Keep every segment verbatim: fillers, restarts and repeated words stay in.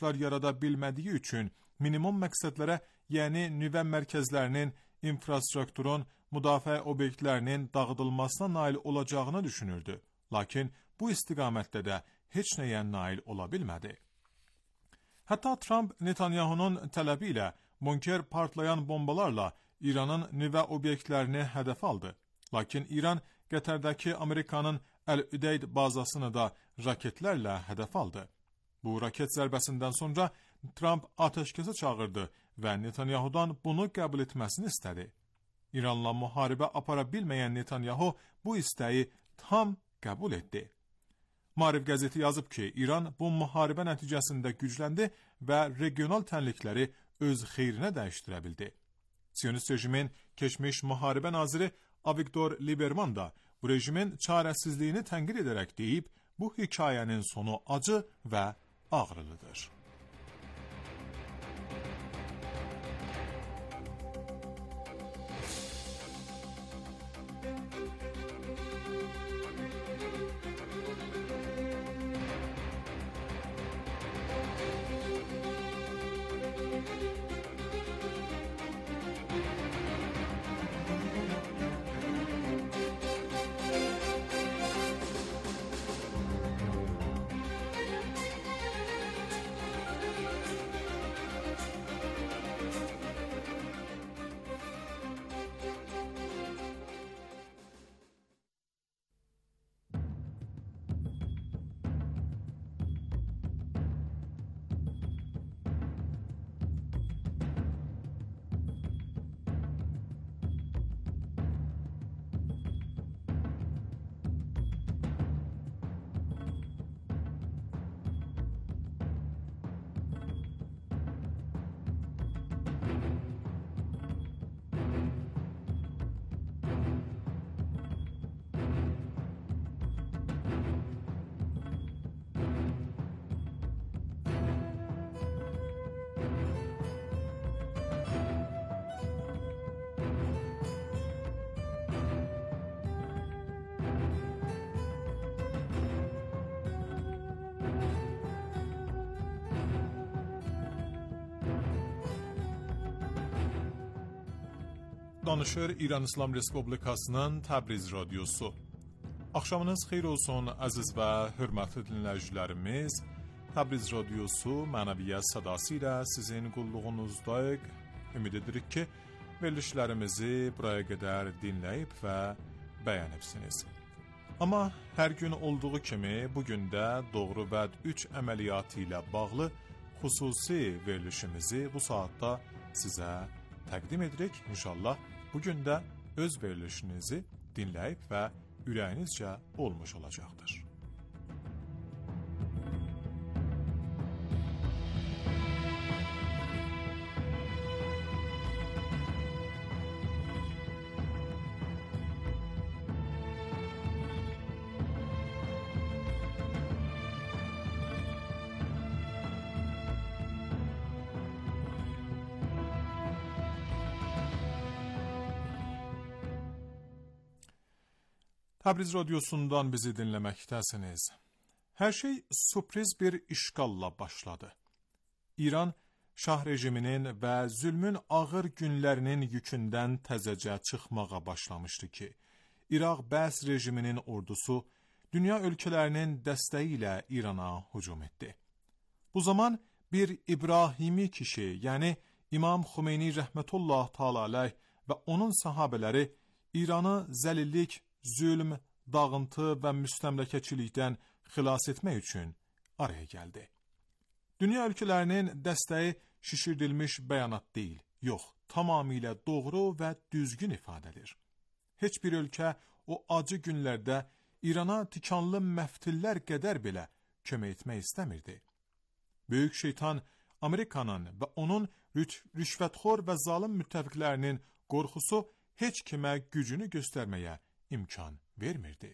şərtlər yarada bilmədiyi üçün minimum məqsədlərə, yəni nüvə mərkəzlərinin, infrastrukturun, müdafiə obyektlərinin dağıdılmasına nail olacağını düşünürdü. Lakin bu istiqamətdə də heç nəyə nail ola bilmədi. Hətta Trump Netanyahunun tələbi ilə bunker partlayan bombalarla İranın nüvə obyektlərini hədəf aldı. Lakin İran Qətərdəki Amerikanın Əl-Üdeyd bazasını da raketlərlə hədəf aldı. Bu raket zərbəsindən sonra Trump atəşkəsə çağırdı və Netanyahudan bunu qəbul etməsini istədi. İranla müharibə apara bilməyən Netanyahu bu istəyi tam qəbul etdi. Maariv qəzeti yazıb ki, İran bu müharibə nəticəsində gücləndi və regional tənlikləri öz xeyrinə dəyişdirə bildi. Siyonist rejimin keçmiş müharibə naziri Avigdor Lieberman da bu rejimin çarəsizliyini tənqid edərək deyib, bu hekayənin sonu acı və ağrılıdır. Danışır İran İslam Respublikasının Təbriz radiosu. Axşamınız xeyir olsun əziz və hörmətli dinləyicilərimiz. Təbriz radiosu mənəviyyət sədası ilə sizin qulluğunuzdayıq. Ümid edirik ki, verilişlərimizi buraya qədər dinləyib və bəyənibsiniz. Amma hər gün olduğu kimi bugün də Doğru Bəd üç əməliyyatı ilə bağlı xüsusi verilişimizi bu saatda sizə təqdim edirik. İnşallah bugün də öz verilişinizi dinləyib və ürəyinizcə olmuş olacaqdır. Təbriz radiosundan bizi dinləməkdəsiniz. Hər şey sürpriz bir işğalla başladı. İran, şah rejiminin və zülmün ağır günlərinin yükündən təzəcə çıxmağa başlamışdı ki, İraq Bəs rejiminin ordusu dünya ölkələrinin dəstəyi ilə İrana hücum etdi. Bu zaman bir İbrahimi kişi, yəni İmam Xümeyni rəhmətullah təala aleyh və onun sahabələri İranı zəlillik, zülm, dağıntı və müstəmləkəçilikdən xilas etmək üçün araya gəldi. Dünya ölkələrinin dəstəyi şişirdilmiş bəyanat deyil, yox, tamamilə doğru və düzgün ifadədir. Heç bir ölkə o acı günlərdə İrana tikanlı məftillər qədər belə kömək etmək istəmirdi. Böyük şeytan Amerikanın və onun rüşvətxor və zalim müttəfiqlərinin qorxusu heç kimə gücünü göstərməyə imkan vermirdi.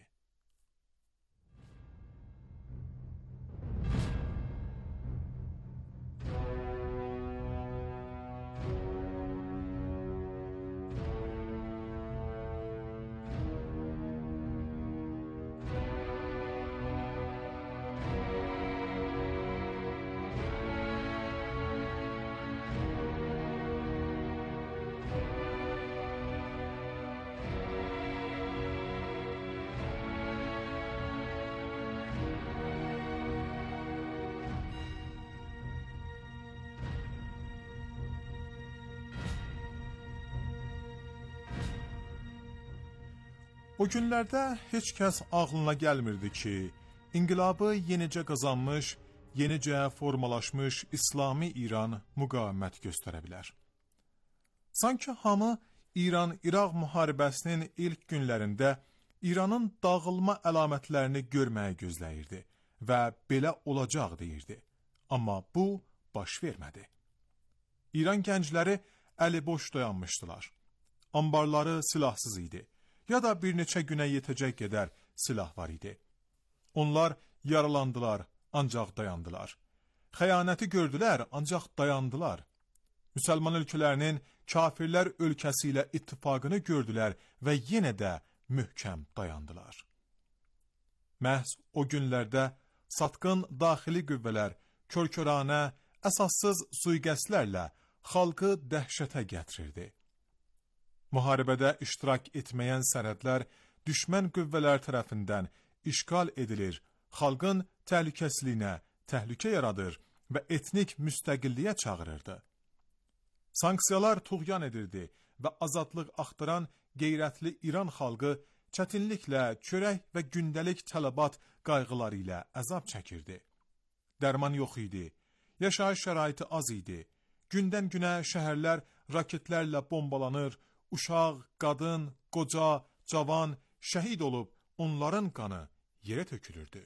O günlərdə heç kəs ağlına gəlmirdi ki, inqilabı yenicə qazanmış, yenicə formalaşmış İslami İran müqavimət göstərə bilər. Sanki hamı İran-İraq müharibəsinin ilk günlərində İranın dağılma əlamətlərini görməyə gözləyirdi və belə olacaq deyirdi. Amma bu baş vermədi. İran gəncləri əli boş dayanmışdılar. Ambarları silahsız idi. Ya da bir neçə günə yetəcək qədər silah var idi. Onlar yaralandılar, ancaq dayandılar. Xəyanəti gördülər, ancaq dayandılar. Müsəlman ölkələrinin kafirlər ölkəsi ilə ittifaqını gördülər və yenə də möhkəm dayandılar. Məhz o günlərdə satqın daxili qüvvələr körkörənə, əsassız sui-qəsdlərlə xalqı dəhşətə gətirirdi. Müharibədə iştirak etməyən sərhədlər düşmən qüvvələr tərəfindən işğal edilir, xalqın təhlükəsizliyinə təhlükə yaradır və etnik müstəqilliyə çağırırdı. Sanksiyalar tuğyan edirdi və azadlıq axtaran qeyrətli İran xalqı çətinliklə çörək və gündəlik tələbat qayğıları ilə əzab çəkirdi. Dərman yox idi, yaşayış şəraiti az idi, gündən günə şəhərlər raketlərlə bombalanır, uşaq, qadın, qoca, cavan şəhid olub onların qanı yerə tökülürdü.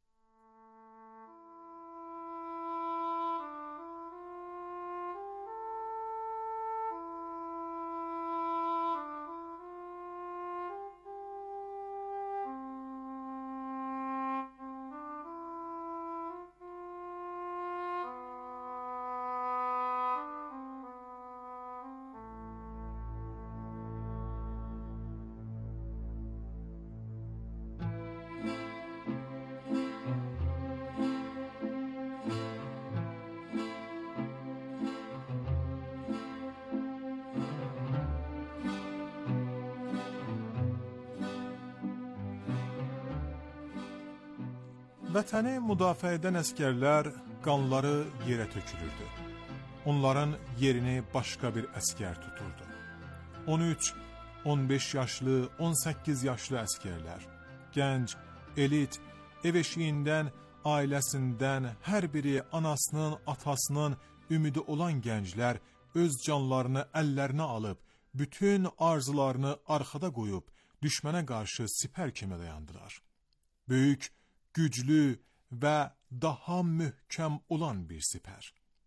Vətəni müdafiə edən əskərlər qanları yerə tökülürdü. Onların yerini başqa bir əskər tuturdu. on üç, on beş yaşlı, on səkkiz yaşlı əskərlər, gənc, elit, ev eşiyindən, ailəsindən hər biri anasının, atasının ümidi olan gənclər öz canlarını əllərinə alıb, bütün arzularını arxada qoyub, düşmənə qarşı sipər kimi dayandılar. Böyük, güclü və daha möhkəm olan bir sipər.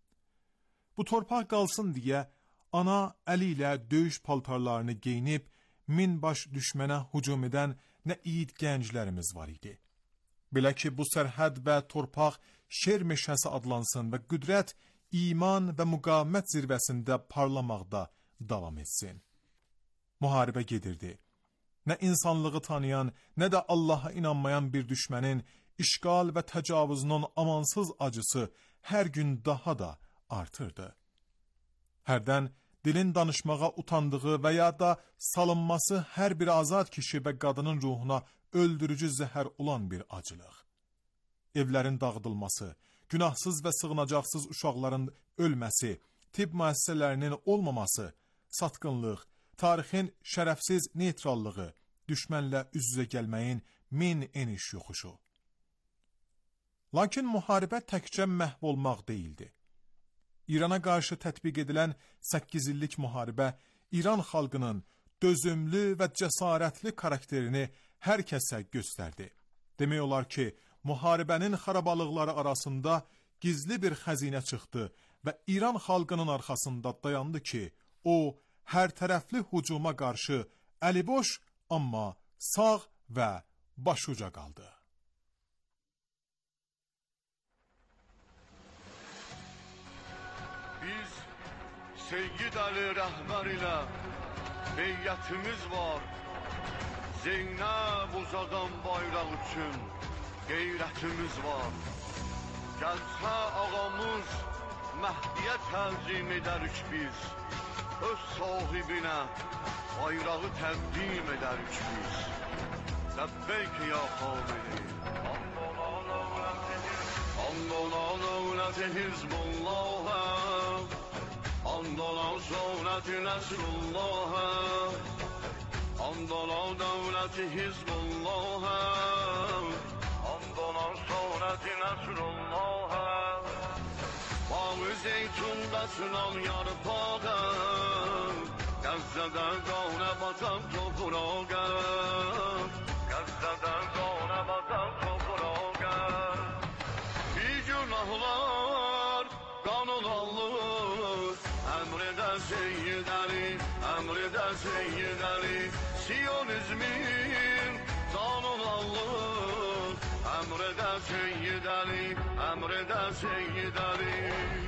Bu torpaq qalsın deyə ana əli ilə döyüş paltarlarını geyinib minbaş düşmənə hücum edən nə yiğit gənclərimiz var idi. Belə ki, bu sərhəd və torpaq şer meşəsi adlansın və qüdrət, iman və müqavimət zirvəsində parlamaqda davam etsin. Müharibə gedirdi. Nə insanlığı tanıyan, nə də Allaha inanmayan bir düşmənin işğal və təcavüzünün amansız acısı hər gün daha da artırdı. Hərdən dilin danışmağa utandığı və ya da salınması hər bir azad kişi və qadının ruhuna öldürücü zəhər olan bir acılıq. Evlərin dağıdılması, günahsız və sığınacaqsız uşaqların ölməsi, tibb müəssisələrinin olmaması, satqınlıq, tarixin şərəfsiz neytrallığı, düşmənlə üz-üzə gəlməyin min eniş yoxuşu. Lakin müharibə təkcə məhv olmaq deyildi. İrana qarşı tətbiq edilən səkkiz illik müharibə İran xalqının dözümlü və cəsarətli karakterini hər kəsə göstərdi. Demək olar ki, müharibənin xarabalıqları arasında gizli bir xəzinə çıxdı və İran xalqının arxasında dayandı ki, o, hər tərəfli hücuma qarşı əliboş, amma sağ və başuca qaldı. Biz Seyyid Ali rəhbər ilə beyyətimiz var. Zeynəb uzadan bayraq üçün qeyrətimiz var. Gəlsə ağamız Məhdiyə təzim edərik biz. Öz sahibinə bayrağı təqdim edərik biz. Ləbbeyk ya Xamini. Andona dövləti Hizbullahə, andona şöhrəti Nəsrullahə, Andala devleti Hizbullah'a, andala sonreti Nesrullah'a. Bağı zeytunda sınan yarpağı, Gazze'de gavne batan toprağa, Gazze'de gavne batan toprağa. Bir günahlar kanun alır, emrede Seyyid Ali, emrede Seyyid Ali. Siyonizmin kanun alır, emrede Seyyid Ali, emrede Seyyid Ali.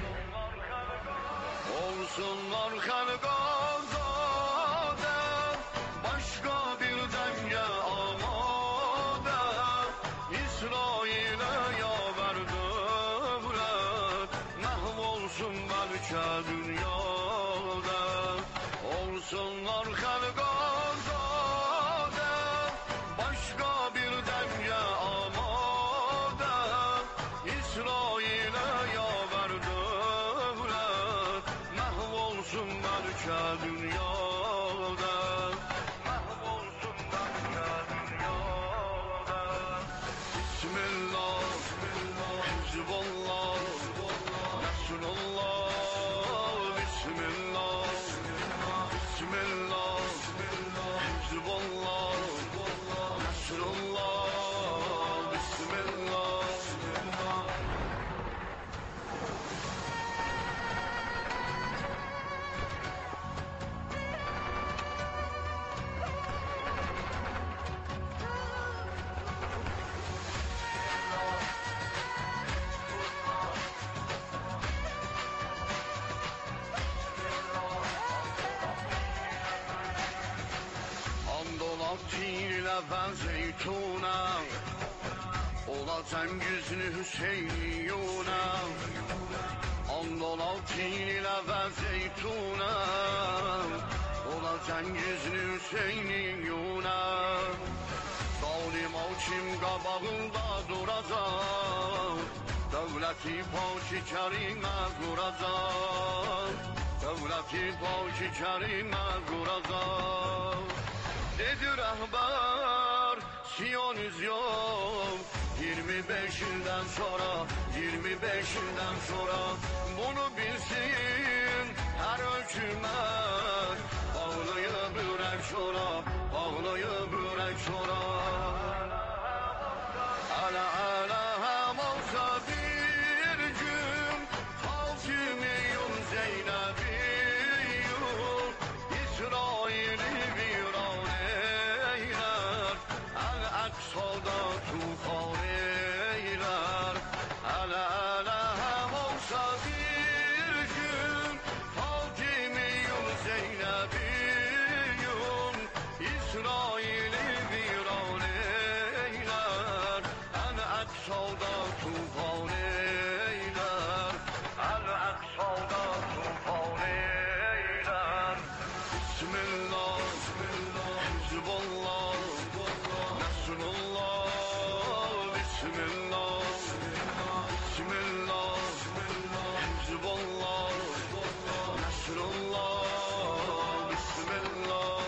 Olsunlar halkazade, başka bir denge amade. İsrail'e yaver devlet, mahvolsun belki dünyada. Olsunlar halkazade, başka bir denge amade. İsrail'e yaver devlet, mahvolsun belki dünyada. Mahvolsun belki dünyada. Bismillah, Hizbullah, Nesrullah. Bismillah, Bismillah, Hizbullah, Nesrullah. Bismillah. Tirle ve zeytuna, ola Cengizli Hüseyin'una. Andola tirle ve zeytuna, ola Cengizli Hüseyin'una. Zalim hakim qabağında duracaq, devleti paki kerime quracaq, devleti paki kerime quracaq. Dedi rehber Siyonizm, yirmi beş yıldan sonra, yirmi beş yıldan sonra bunu bilsin her hükümet. Bağlayıp yürek şora, bağlayıp yürek şora. Ala ala hem olsa bir gün Fatimi'yim, Zeynep'iyim, İsrail'i viran eyler, El-Aksa'da tufan eyler. Ala ala hem olsa bir gün Fatimi'yim, Zeynep'iyim, İsrail'i viran eyler, El-Aksa'da tufan eyler, El-Aksa'da tufan eyler. Bismillah, Hizbullah, Nesrullah. Bismillah, Bismillah, Hizbullah, Nesrullah. Bismillah.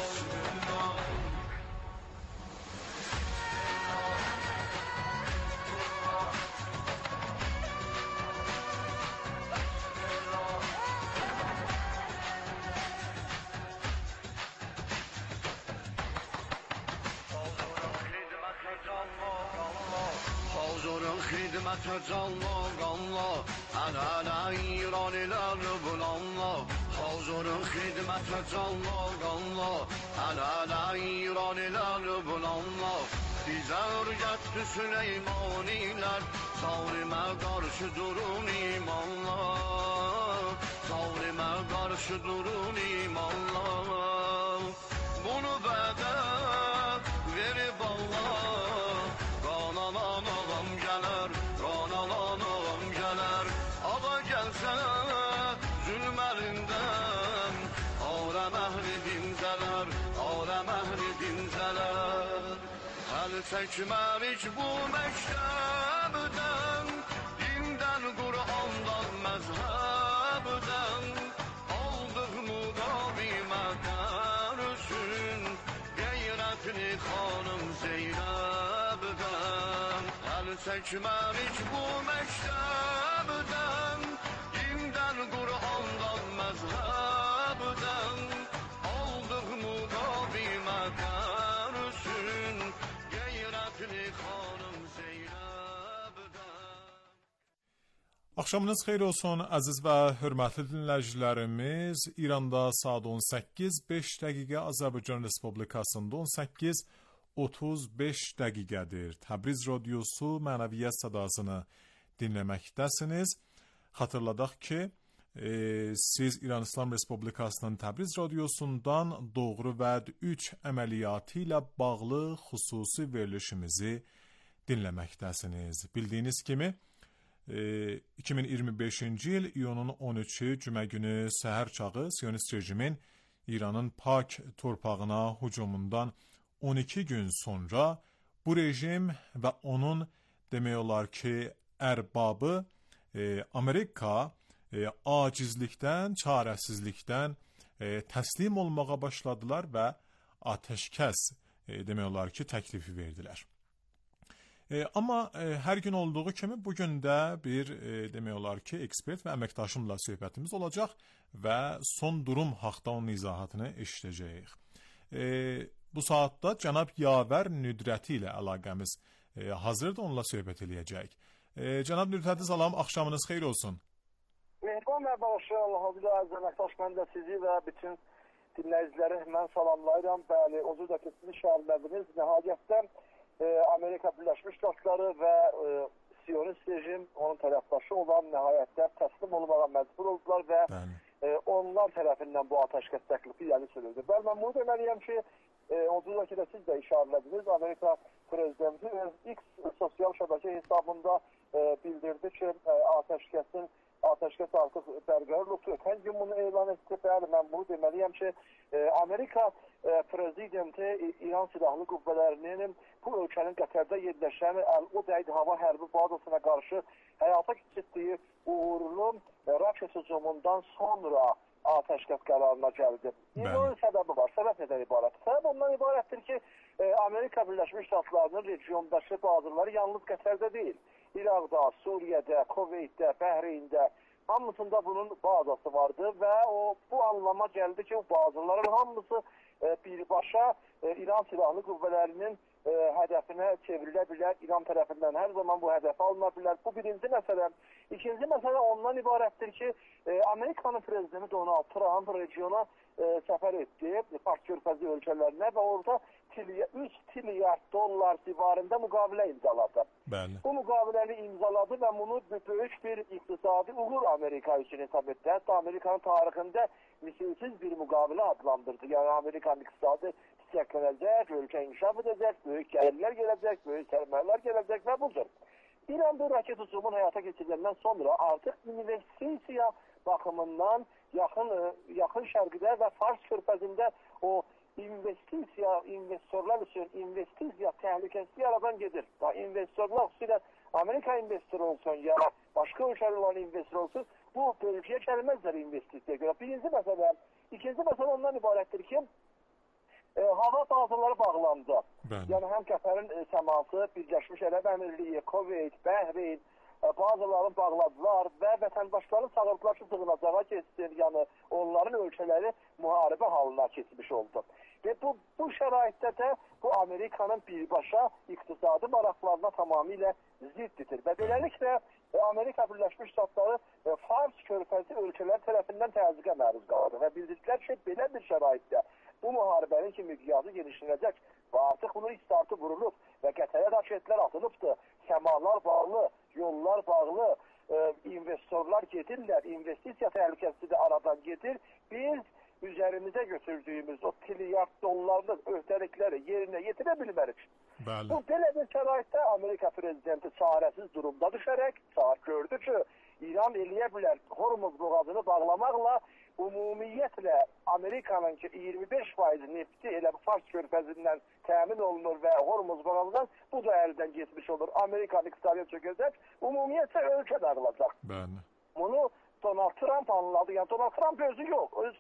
Hazırın hizmete canlı kanlı, Ana ana İraniler bulanlı. Hazırın hizmete canlı kanlı, Ana ana İraniler bulanlı. Bize örgetti Süleymaniler, Savrime karşı durun imanla, Savrime karşı durun imanla. Bunu bede verip Allah, Kanalan ağam gelir, kanalan ağam gelir. Ağa gelse zulmerinden, alem ehli dinzeler, alem ehli dinzeler. El çekmerik bu mektebden, dinden, Kur'an'dan, mezhebden. Aldık mukavimet dersin, çəkmərik bu məktəbdən, dindən, Qur'andan, məzhəbdən, aldıq müqavimət dərsin, qeyrətli xanım Zeynəbdən. Axşamınız xeyir olsun əziz və hörmətli dinləyicilərimiz. İranda saat on səkkiz beş dəqiqə, Azərbaycan Respublikasında on səkkiz otuz beş dəqiqədir. Təbriz Radiosu mənəviyyət sədasını dinləməkdəsiniz. Xatırladaq ki, e, siz İran İslam Respublikasının Təbriz Radiosundan Doğru Vəd üç əməliyyatı ilə bağlı xüsusi verilişimizi dinləməkdəsiniz. Bildiyiniz kimi, iki min iyirmi beşinci il iyunun on üçü cümə günü səhər çağı Siyonist rejimin İranın pak torpağına hücumundan on iki gün sonra bu rejim və onun demək olar ki ərbabı e, Amerika e, acizlikdən, çarəsizlikdən e, təslim olmağa başladılar və ateşkəs e, demək olar ki təklifi verdilər. E, amma e, hər gün olduğu kimi bugün də bir e, demək olar ki ekspert və əməkdaşımla söhbətimiz olacaq və son durum haqda onun izahatını eşidəcəyik. E, bu saatda cənab Yavər Nüdrəti ilə əlaqəmiz e, hazırdır, onunla söhbət eləyəcək. E, cənab Nüdrəti salam, axşamınız xeyir olsun. Mehriban və bağışı Allah-u Zülə əziz əməkdaş, mən də sizi və bütün dinləyiciləri mən salamlayıram. Bəli, o da keçmiş şəhərləriniz nəhayətdən Amerika Birləşmiş Ştatları və e, Siyonist rejim onun tərəfdaşı olan nəhayətdə təslim olmağa məcbur oldular və e, onlar tərəfindən bu ateşkəs təklifi irəli sürüldü. Bəli, mən bunu deməliyəm ki, e, ondan ki də siz də işarələdiniz, Amerika prezidenti X sosial şəbəkə hesabında e, bildirdi ki, e, ateşkəsin ateşkəs artıq bərqərar oldu. Ötən gün bunu elan etdi. Bəli, mən bunu deməliyəm ki, e, Amerika e, prezidenti İran Silahlı Qüvvələrinin bu ölkənin Qətərdə yerləşən Əl-Udeyd hava hərbi bazasına qarşı həyata keçirdiyi uğurlu raket hücumundan sonra ateşkəs qərarına gəldi. Bunun səbəbi var. Səbəb nədən ibarətdir? Səbəb ondan ibarətdir ki, e, Amerika Birləşmiş Ştatlarının regiondakı bazaları yalnız Qətərdə deyil. İraqda, Suriyədə, Kuveytdə, Bəhreyndə hamısında bunun bazası vardı və o bu anlama gəldi ki, o bazaların hamısı e, birbaşa e, İran Silahlı Qüvvələrinin e, hədəfinə çevrilə bilər. İran tərəfindən hər zaman bu hədəfə alına bilər. Bu birinci məsələ. İkinci məsələ ondan ibarətdir ki, e, Amerikanın prezidenti Donald Trump regiona e, səfər etdi, Fars körfəzi ölkələrinə və orada üç trilyard dollar civarında müqavilə imzaladı. Bəli. Bu müqaviləni imzaladı və bunu böyük bir iqtisadi uğur Amerika üçün hesab etdi. Hətta Amerikanın tarixində misilsiz bir müqavilə adlandırdı. Yəni Amerikanın iqtisadi çiçəklənəcək, ölkə inkişaf edəcək, böyük gəlirlər gələcək, böyük sərmayələr gələcək və budur. İran bu raket hücumun həyata keçiriləndən sonra artıq investisiya baxımından yaxın yaxın şərqdə və Fars körfəzində o investisiya, investorlar üçün investisiya təhlükəsi yaradan gedir. Və investorlar, xüsusilə Amerika investoru olsun, ya başqa ölkələr olan investor olsun, bu bölgəyə gəlməzlər investisiyaya görə. Birinci məsələ, ikinci məsələ ondan ibarətdir ki, e, hava bazaları bağlandı. Bəli. Yəni həm Qətərin e, səması, Birləşmiş Ərəb Əmirliyi, Kuveyt, Bəhreyn e, bazalarını bağladılar və vətəndaşları çağırdılar ki, sığınacağa keçsin, yəni onların ölkələri müharibə halına keçmiş oldu. Və bu, bu şəraitdə də bu Amerikanın birbaşa iqtisadi maraqlarına tamamilə ziddidir. Və beləliklə Amerika Birləşmiş Ştatları Fars körfəzi ölkələr tərəfindən təzyiqə məruz qaldı və bildirdilər ki, belə bir şəraitdə bu müharibənin ki miqyası genişlənəcək və artıq bunu istartı vurulub və Qətərə raketlər atılıbdır, səmalar bağlı, yollar bağlı, e, investorlar gedirlər, investisiya təhlükəsi də aradan gedir. Biz üzərimizə götürdüyümüz o trilyard dollarlıq öhdəlikləri yerinə yetirə bilmərik. Bəli. Bu belə bir şəraitdə Amerika prezidenti çarəsiz durumda düşərək gördü ki, İran eləyə bilər Hormuz boğazını bağlamaqla ümumiyyətlə Amerikanın ki iyirmi beş faiz nefti elə Fars körfəzindən təmin olunur və Hormuz boğazından bu da əldən getmiş olur. Amerikanın iqtisadiyyat çökəcək, ümumiyyətlə ölkə dağılacaq. Bəli. Bunu Donald Trump anladı. Yəni Donald Trump özü yox. Özü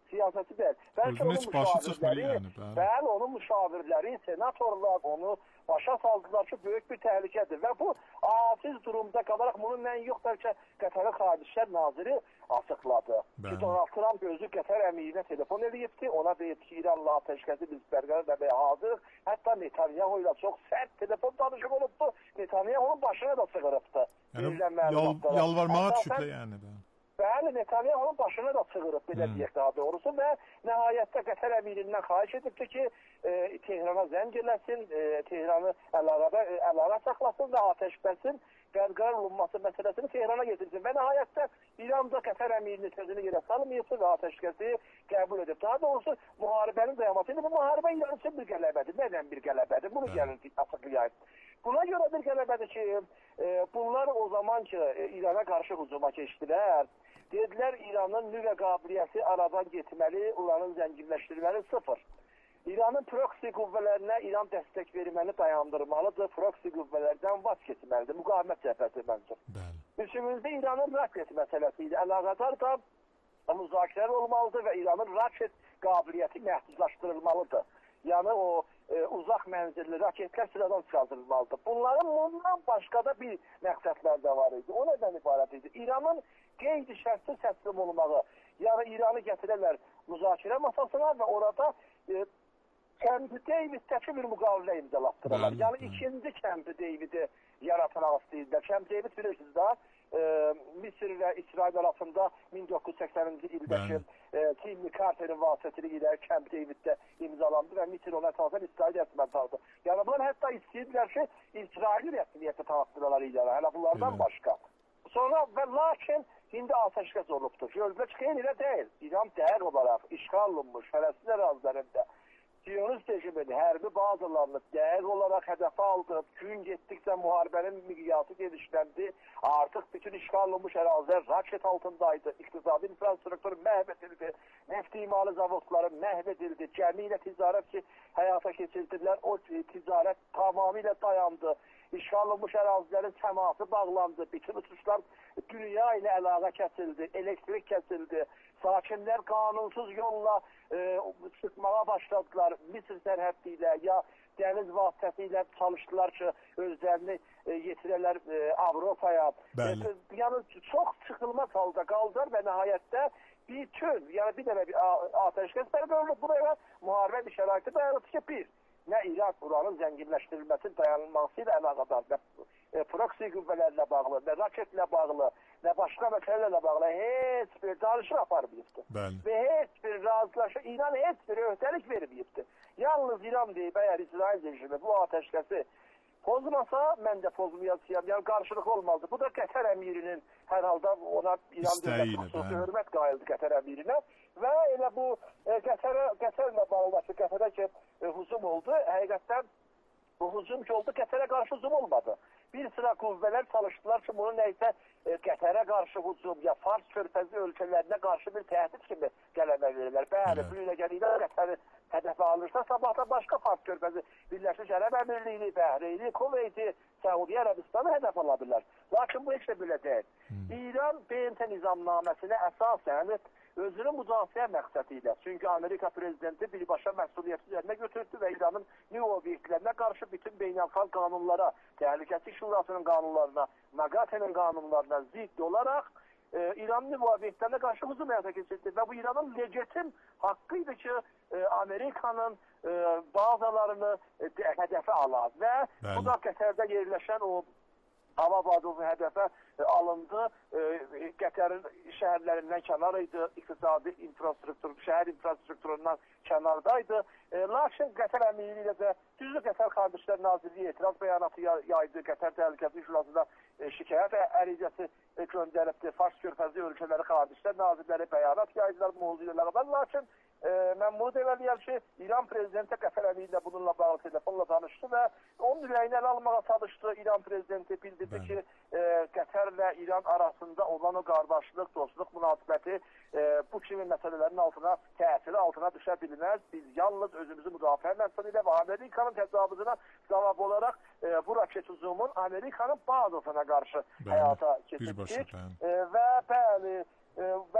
siyasəti deyil. Bəlkə onun müşavirləri, yəni, bəli, onun müşavirləri, senatorlar onu başa saldılar ki, böyük bir təhlükədir və bu aciz durumda qalaraq bunu mən yox, bəlkə Qətərin Xarici İşlər Naziri açıqladı. Ki, Donald Trump özü Qətər əmirinə telefon edibdi, ona deyib ki, İranla atəşkəsi biz bərqərar etməyə hazırıq. Hətta Netanyahu ilə çox sərt telefon danışıq olubdu. Netanyahunun başına da sığırıbdı. Yəni, yal, yalvarmağa düşüblər yəni. Bəli, Netanyahunun başına da sığırıb, belə deyək daha doğrusu və nəhayətdə Qətər əmirindən xahiş edibdi ki, e, Tehrana zəng eləsin, e, Tehranı əlaqədə, e, əlaqə saxlasın və atəşbəsin bərqərar olunması məsələsini Tehrana getirsin. Və nəhayətdə İran da Qətər əmirinin sözünü yerə salmayıbsa və atəşkəsi qəbul edib. Daha doğrusu müharibənin dayanması ilə bu müharibə İran üçün bir qələbədir. Nədən bir qələbədir? Bunu gəlin açıqlayayım. Buna görə bir qələbədir ki, e, bunlar o zaman ki, e, İrana qarşı hücuma keçdilər. Dedilər, İranın nüvə qabiliyyəti aradan getməli, onların zənginləşdirməli sıfır. İranın proksi qüvvələrinə İran dəstək verməni dayandırmalıdır, proksi qüvvələrdən vaz keçməlidir, müqavimət cəhbəti məncə. Üçümüzdə İranın raket məsələsi ilə əlaqədar da müzakirələr olmalıdır və İranın raket qabiliyyəti məhdudlaşdırılmalıdır. Yəni o e, uzaq mənzilli raketlər sıradan çıxardılmalıdır. Bunların bundan başqa da bir məqsədlər də var idi. O nədən ibarət idi? İranın qeydi şərtsiz təslim olmağı, yəni İranı gətirərlər müzakirə masasına və orada e, Camp David'dəki bir müqavilə imzalatdırırlar. Yəni ikinci Camp David'i yaratmaq istəyirlər. Camp David bilirsiniz də, e, Misir və İsrail arasında min doqquz yüz səksəninci ildəki e, Jimmy Carter'in vasitəçiliyi ilə Camp David'də imzalandı və Misir ona əsasən İsrail rəsmən tanıdı. Yəni bunlar hətta istəyirlər ki, İsrail rəsmiyyəti tanıtdırırlar İrana, hələ bunlardan başqa. Sonra və lakin indi atəşkəs olubdur. Gözlə çıxın elə deyil. İran dəyər olaraq işğal olunmuş Fələstin ərazilərində Siyonist rejimin hərbi bazalarını dəyər olaraq hədəfə aldı. Gün getdikcə müharibənin miqyası genişləndi. Artıq bütün işğal olunmuş ərazilər raket altındaydı. İqtisadi infrastruktur məhv edildi. Neft imalı zavodları məhv edildi. Gəmi ilə ticarət ki, həyata keçirdilər. O ticarət tamamilə dayandı. İşğal olunmuş ərazilərin səması bağlandı. Bütün uçuşlar dünya ilə əlaqə kəsildi. Elektrik kəsildi. Sakinlər qanunsuz yolla e, sıxmağa başladılar. Misir sərhəddi ilə ya dəniz vasitəsilə çalışdılar ki, özlərini e, yetirələr e, Avropaya. E, yəni çox çıxılmaz halda qaldılar və nəhayətdə bütün, yəni bir dənə bir atəşkəs bərqərar olunub. Buraya müharibə bir şəraiti dayanıb ki, bir, nə İran uranın zənginləşdirilməsi dayanılması ilə əlaqədar, nə e, proksi qüvvələrlə bağlı, nə raketlə bağlı, nə başqa məsələlərlə bağlı heç bir danışıq aparmayıbdır. Və heç bir razılaşma, İran heç bir öhdəlik verməyibdir. Yalnız İran deyib, əgər İsrail rejimi bu atəşkəsi pozmasa, mən də pozmayacağım, yəni qarşılıq olmalıdır. Bu da Qətər əmirinin hər halda ona İran dövləti xüsusi hörmət qayıldı Qətər əmirinə və elə bu e, Qətərə, Qətərlə bağlılaşdı, Qətərə ki, e, hücum oldu. Həqiqətdən bu hücum ki oldu, Qətərə qarşı hücum olmadı. Bir sıra qüvvələr çalışdılar ki, bunu nəysə e, Qətərə qarşı hücum ya Fars körfəzi ölkələrinə qarşı bir təhdid kimi qələmə verirlər. Bəli, bu ilə gəlir Qətəri hədəfə alırsa, sabahda başqa Fars körfəzi Birləşmiş Ərəb Əmirliyi, Bəhreyni, Kuveyti, Səudiyyə Ərəbistanı hədəf ala bilər. Lakin bu heç də belə deyil. İran B M T nizamnaməsinə əsasən özünü müdafiə məqsədi ilə, çünki Amerika prezidenti birbaşa məsuliyyəti üzərinə götürdü və İranın nüvə obyektlərinə qarşı bütün beynəlxalq qanunlara, Təhlükəsizlik Şurasının qanunlarına, MAGATE'nin qanunlarına zidd olaraq e, İranın nüvə obyektlərinə qarşı hücum həyata keçirdi və bu İranın legitim haqqı idi ki, e, Amerikanın e, bazalarını e, hədəfə alar və Bəli. Bu da Qətərdə yerləşən o hava bazası hədəfə e, alındı. E, Qətərin şəhərlərindən kənar idi, iqtisadi infrastruktur, şəhər infrastrukturundan kənardaydı. E, lakin Qətər əmiri ilə də düzdür Qətər Xarici İşlər Nazirliyi etiraz bəyanatı yaydı. Qətər Təhlükəsizlik Şurasında e, şikayət ərizəsi e, göndəribdi. Fars körfəzi ölkələri Xarici İşlər Nazirləri bəyanat yaydılar mövzu ilə əlaqədar. Lakin e, mən bunu deməliyəm ki, İran prezidenti Qətər əmiri ilə bununla bağlı telefonla danışdı və onun ürəyini ələ almağa çalışdı. İran prezidenti bildirdi ki, e, Qətərlə İran arasında olan o qardaşlıq, dostluq münasibəti e, bu kimi məsələlərin altına, təsiri altına düşə bilməz. Biz yalnız özümüzü müdafiə məqsədi ilə və Amerikanın təcavüzünə cavab olaraq e, bu raket hücumun Amerikanın bazasına qarşı bəli, həyata keçirdik. E, və bəli, e, və bu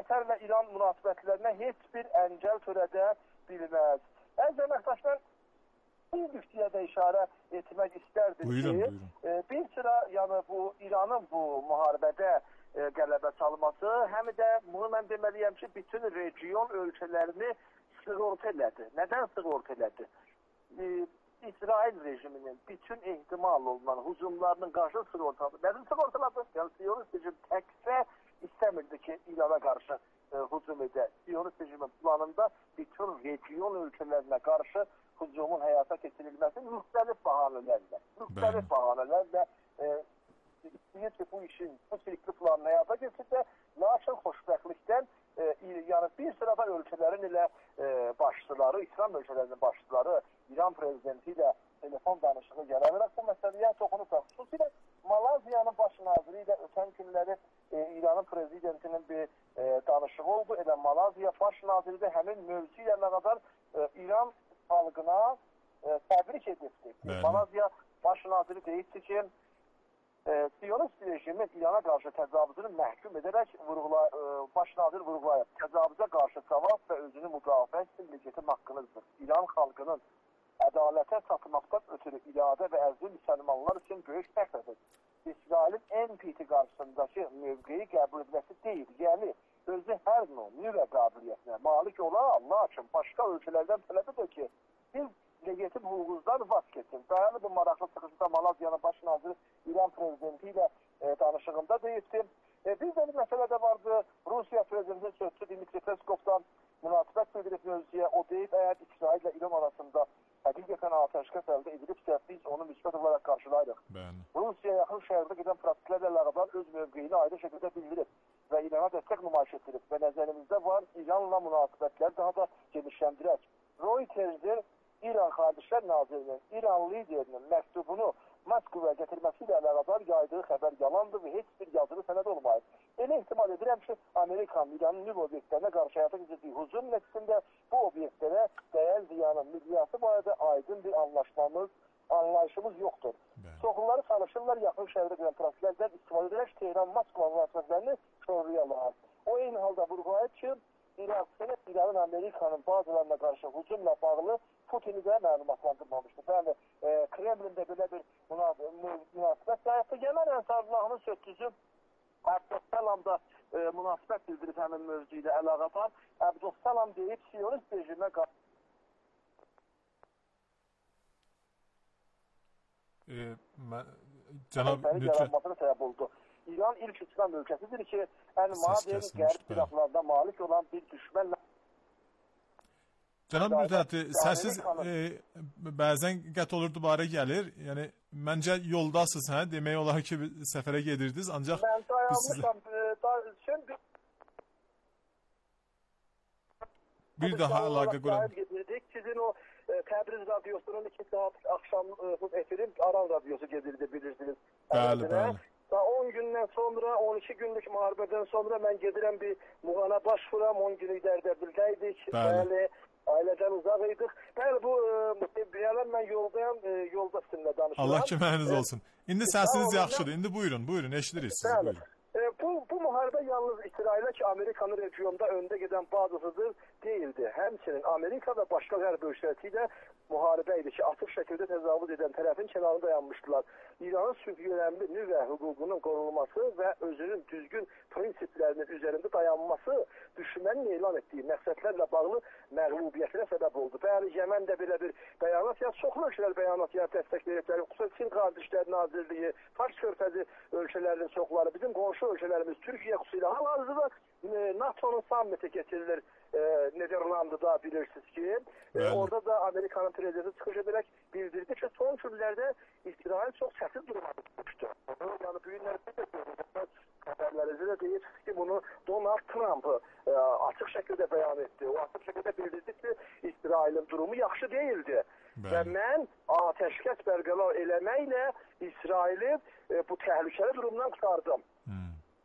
Qətərlə İran münasibətlərinə heç bir əngəl törədə bilməz. Əziz əməkdaşlar, bir nüqtəyə də işarə etmək istərdim buyurun, ki, buyurun. E, bir sıra yəni bu İranın bu müharibədə e, qələbə çalması, həm də bunu mən deməliyəm ki, bütün region ölkələrini sığorta elədi. Nədən sığorta elədi? E, İsrail rejiminin bütün ehtimal olunan hücumlarının qarşı sığortalı. Nədən sığortaladı? Yəni Siyonist rejim təkcə istəmirdi ki, İrana qarşı e, hücum edə. Siyonist rejimin planında bütün region ölkələrinə qarşı hücumun həyata keçirilməsi müxtəlif bahanələrlə, müxtəlif bahanələrlə e, istəyir ki, bu işin, bu sirkli planını həyata keçirsə, lakin xoşbəxtlikdən e, yəni bir sırada ölkələrin ilə e, başçıları, İslam ölkələrinin başçıları, İran prezidenti ilə telefon danışığı gələrək bu məsələyə toxunublar. Xüsusilə Malaziyanın baş naziri ilə ötən günləri e, İranın prezidentinin bir e, danışığı oldu. Elə Malaziya baş naziri də həmin mövzu ilə qədər e, İran xalqına e, təbrik edildi. Malaziya baş naziri deyildi ki, e, Siyonist rejimin İrana qarşı təcavüzünü məhkum edərək vurğula, e, baş nazir vurğulayıb. Təcavüzə qarşı cavab və özünü müdafiə etsin legitim haqqınızdır. İran xalqının ədalətə çatmaqdan ötürü iradə və əzli müsəlmanlar üçün böyük fəxrdir. İsrailin en piti qarşısındakı mövqeyi qəbul edilməsi deyil. Yəni, özü hər növ nüvə qabiliyyətinə malik ola, Allah üçün başqa ölkələrdən tələb edir ki, biz legitim hüququnuzdan vaz keçin. Dayanı bu maraqlı çıxışda Malaziyanın baş naziri İran prezidenti ilə e, danışığında deyildi. E, bir də bir məsələ də vardı. Rusiya prezidenti sözçü Dmitri Peskovdan münasibət bildirib mövzuya. O deyib, əgər İsrail ilə İran arasında həqiqətən atəşkəs əldə edilibsə, biz onu müsbət olaraq qarşılayırıq. Rusiya yaxın şəhərdə gedən proseslərlə əlaqədar öz mövqeyini ayrı şəkildə bildirib və İrana dəstək nümayiş etdirib və nəzərimizdə var İranla münasibətləri daha da genişləndirək. Reuters'dir İran Xaricilər Nazirinin, İran liderinin məktubunu Moskvaya gətirməsi ilə əlaqədar yaydığı xəbər yalandır və heç bir yazılı sənəd olmayıb. Elə ehtimal edirəm ki, Amerikanın İranın nüvə obyektlərinə qarşı həyata keçirdiyi hücum nəticəsində bu obyektlərə dəyər ziyanın miqyası barədə aydın bir anlaşmamız, anlayışımız yoxdur. Çoxları çalışırlar yaxın şəhərdə gələn proseslərdən istifadə edərək Tehran-Moskva münasibətlərini şorlayalar. O eyni halda vurğulayıb ki, İran, İranın Amerikanın bazılarına qarşı hücumla bağlı Putin'i də məlumatlandırmamışdır. Bəli, e, Kremlində belə bir münasibət sayıqdır. Yemen Ənsarillahının sözçüsü Əbdüssalam da e, münasibət bildirib həmin mövzu ilə əlaqədar. Əbdüssalam deyib, Siyonist rejimə qarşı e, Cənab yaranmasına səbəb oldu. İran ilk İslam ölkəsidir ki, ən modern qərb silahlarına malik olan bir düşmənlə. Cənab Mürdət, səssiz e, bəzən qət olur, dubara gəlir. Yəni, məncə yoldasınız, hə? Demək olar ki, səfərə gedirdiniz, ancaq... Mən dayanmışam, sizə... Şimdi... Bir daha əlaqə quram. Sizin o e, Təbriz radyosunun iki saat axşam e, efirin Aran radyosu gedirdi, bilirsiniz. Bəli, bəli. Daha on gündən sonra, on iki günlük müharibədən sonra mən gedirəm bir muğana başvuram, on günlük Dərdəbildəydik. Bəli. Bəli. Ailədən uzaq idik. Bəli, bu deyələn mən yoldayam, e, yolda sizinlə danışıram. Allah köməyiniz olsun. İndi səsiniz yaxşıdır. İndi buyurun, buyurun, eşidirik sizi, bəli. buyurun. E, bu, bu müharibə yalnız İsrailə ki, Amerikanın regionda öndə gedən bazısıdır deyildi. Həmçinin Amerika və başqa qərb ölkələri ilə müharibə idi ki, açıq şəkildə təcavüz edən tərəfin kənarında dayanmışdılar. İranın sülh-yönəmli nüvə hüququnun qorunması və özünün düzgün prinsiplərinin üzərində dayanması düşmənin elan etdiyi məqsədlərlə bağlı məğlubiyyətinə səbəb oldu. Bəli, Yemen də belə bir bəyanat, ya çoxlu ölkələr bəyanat ya dəstəkləyirlər. Xüsusən Çin Qardaşlar Nazirliyi, Fars körfəzi ölkələrinin çoxları, bizim qonşu ölkələrimiz Türkiyə xüsusilə hal-hazırda NATO'nun sammiti keçirilir e, Niderlandiyada, bilirsiniz ki. E, orada da Amerikanın prezidenti çıxış edərək bildirdi ki, son günlərdə İsrail çox çətin duruma düşmüşdü. Yəni, bu günlərdə də xəbərlərinizdə də deyirsiniz ki, bunu Donald Trump e, açıq şəkildə bəyan etdi. O açıq şəkildə bildirdi ki, İsrailin durumu yaxşı deyildi. Bəli. Və mən atəşkəs bərqərar eləməklə İsraili e, bu təhlükəli durumdan qurtardım. Hmm.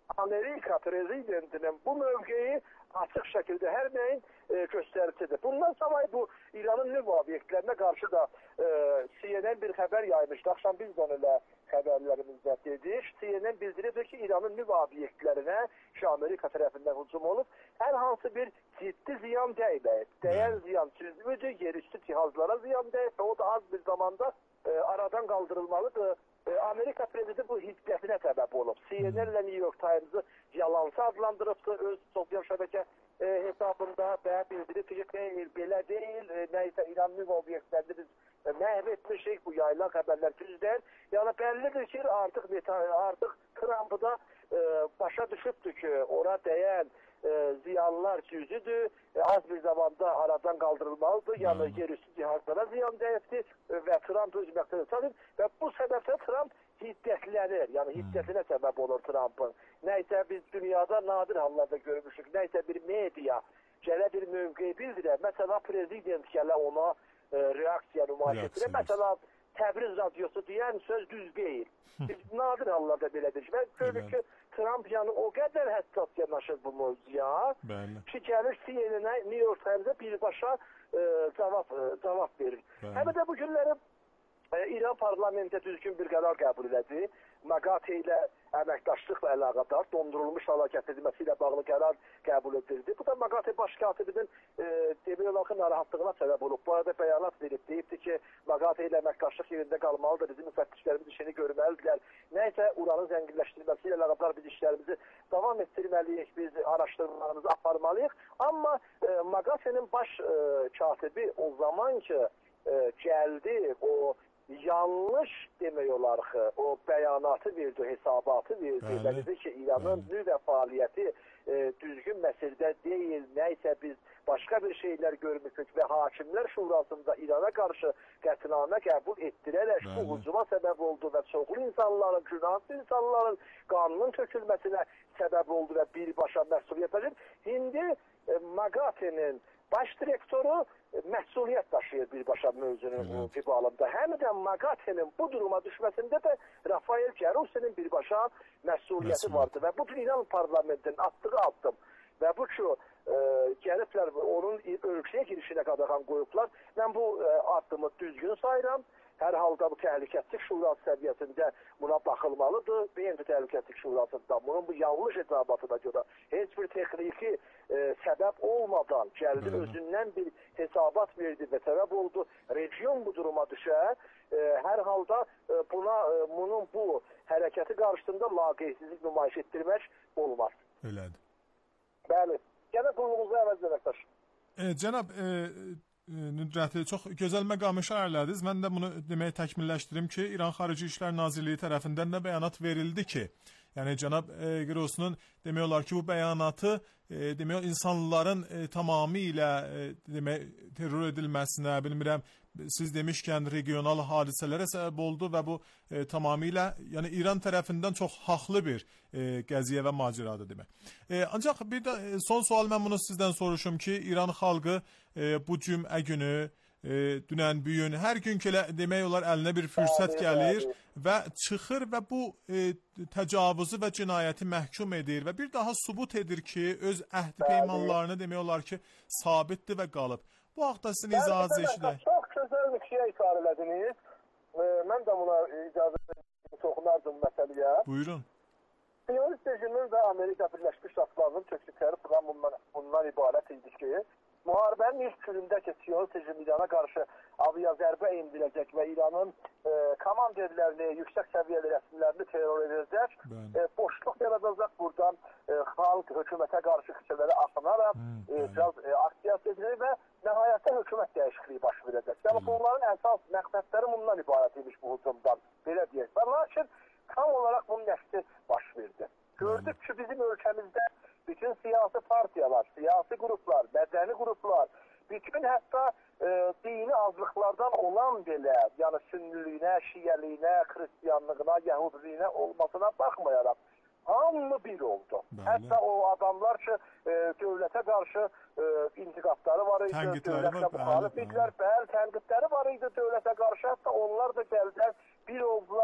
Amerika prezidentinin bu mövqeyi açıq şəkildə hər nəyin e, göstəricidir. Bundan savayı bu İranın nüvə obyektlərinə qarşı da e, C N N bir xəbər yaymışdı. Axşam biz də onunla xəbərlərimizdə dedik. C N N bildirirdi ki, İranın nüvə obyektlərinə ki, Amerika tərəfindən hücum olub, hər hansı bir ciddi ziyan dəyməyib. Dəyən ziyan sürücü, yerüstü cihazlara ziyan dəyib və o da az bir zamanda e, aradan qaldırılmalıdır. Amerika prezidenti bu hiddətinə səbəb olub. C N N ilə New York Times'ı yalansı adlandırıbdı öz sosial şəbəkə e, hesabında və bildirib ki, xeyr, belə deyil, e, nəysə İran nüvə obyektlərini biz e, məhv etmişik, bu yayılan xəbərlər düzdür. Yəni bəllidir ki, artıq artıq Trump'ı da e, başa düşübdür ki, ora dəyən e, ziyanlar cüzüdür, e, az bir zamanda aradan qaldırılmalıdır, yəni yerüstü cihazlara ziyan dəyibdir e, və Trump öz məqsədini çatır və bu səbəbdə Trump hiddətlənir, yəni hiddətinə səbəb olur Trump'ın. Nəysə biz dünyada nadir hallarda görmüşük, nəysə bir media gələ bir mövqeyi bildirər, məsələ prezident gələ ona e, reaksiya nümayiş etdirər, məsələ Təbriz radiosu deyən söz düz deyil. Biz nadir hallarda belədir. Və görürük ki, Trump yəni o qədər həssas yanaşır bu mövzuya ki, gəlir C N N-ə, New York Times'ə birbaşa e, cavab, e, cavab verir. Həm də bu günləri e, İran parlamentə düzgün bir qərar qəbul elədi. MAGATE ilə əməkdaşlıqla əlaqədar dondurulmuş hala gətirilməsi ilə bağlı qərar qəbul edildi. Bu da MAGATE baş katibinin e, demək olar ki, narahatlığına səbəb olub. Bu arada bəyanat verib, deyibdir ki, MAGATE ilə əməkdaşlıq yerində qalmalıdır, bizim müfəttişlərimiz işini görməlidirlər. Nəysə, uranın zənginləşdirilməsi ilə əlaqədar biz işlərimizi davam etdirməliyik, biz araşdırmalarımızı aparmalıyıq. Amma e, MAGATE-nin baş e, katibi o zaman ki, e, gəldi, o yanlış demək olar ki, o bəyanatı verdi, hesabatı verdi və dedi ki, İranın nüvə fəaliyyəti e, düzgün məsələdə deyil, nəysə biz başqa bir şeylər görmüşük və Hakimlər Şurasında İrana qarşı qətnamə qəbul etdirərək bu hücuma səbəb oldu və çoxlu insanların, günahsız insanların qanunun tökülməsinə səbəb oldu və birbaşa məsuliyyət alır. İndi e, MAGATE-nin baş direktoru məsuliyyət daşıyır birbaşa mövzunun fibalında. Həm də MAGATE-nin bu duruma düşməsində də Rafael Carusi'nin birbaşa məsuliyyəti vardı və bu İran parlamentinin atdığı addım və bu ki, e, gəliblər onun ölkəyə girişinə qadağan qoyublar. Mən bu e, addımı düzgün sayıram. Hər halda bu Təhlükəsizlik Şurası səviyyəsində buna baxılmalıdır. B M T Təhlükəsizlik Şurasında bunun bu yanlış hesabatına görə heç bir texniki e, səbəb olmadan gəldi, özündən bir hesabat verdi və səbəb oldu. Region bu duruma düşər. E, hər halda e, buna e, bunun bu hərəkəti qarşısında laqeysizlik nümayiş etdirmək olmaz. Elədir. Bəli. Gələ qulluğunuzu əvəz edək. E, cənab, e, Nüdrəti, çox gözəl məqamı şəhərlədiniz. Mən də bunu deməyə təkmilləşdirim ki, İran Xarici İşlər Nazirliyi tərəfindən də bəyanat verildi ki, yəni cənab e, Qrosunun demək olar ki, bu bəyanatı e, demək insanların e, tamamilə e, demək terror edilməsinə, bilmirəm, siz demişkən regional hadisələrə səbəb oldu və bu e, tamamilə yəni İran tərəfindən çox haqlı bir e, qəziyyə və macəradır demək. E, ancaq bir də e, son sual mən bunu sizdən soruşum ki, İran xalqı e, bu cümə günü, e, dünən büyün, hər gün ki demək olar əlinə bir fürsət gəlir və çıxır və bu e, təcavüzü və cinayəti məhkum edir və bir daha sübut edir ki, öz əhd peymanlarını demək olar ki, sabitdir və qalıb. Bu haqda sizin icazə eşidək. Çox gözəl bir şeyə isar elədiniz. E, mən də buna icazə toxunardım məsələyə. Buyurun. Siyonist rejiminin və Amerika Birləşmiş Ştatlarının tökdükləri plan bundan, bundan ibarət idi ki, müharibənin ilk günündə ki, Siyonist rejim İrana qarşı aviazərbə endirəcək və İranın e, komanderlərini, yüksək səviyyəli rəsmilərini terror edəcək, e, boşluq yaradacaq buradan e, xalq hökumətə qarşı küçələrə axınaraq e, biraz e, aksiyası edilir və nəhayətdə hökumət dəyişikliyi baş verəcək. Yəni bunların əsas məqsədləri bundan ibarət imiş bu hücumdan, belə deyək. Lakin tam olaraq bunun nəfsi baş verdi. Gördük ki, bizim ölkəmizdə bütün siyasi partiyalar, siyasi qruplar, mədəni qruplar, bütün hətta e, dini azlıqlardan olan belə, yəni sünniliyinə, şiyəliyinə, xristiyanlığına, yəhudiliyinə olmasına baxmayaraq, hamı bir oldu. Bəli. Hətta o adamlar ki, e, dövlətə qarşı e, intiqadları var idi, dövlətlə müxalif idilər, bəli, tənqidləri var idi dövlətə qarşı, hətta onlar da gəldilər, bir oldular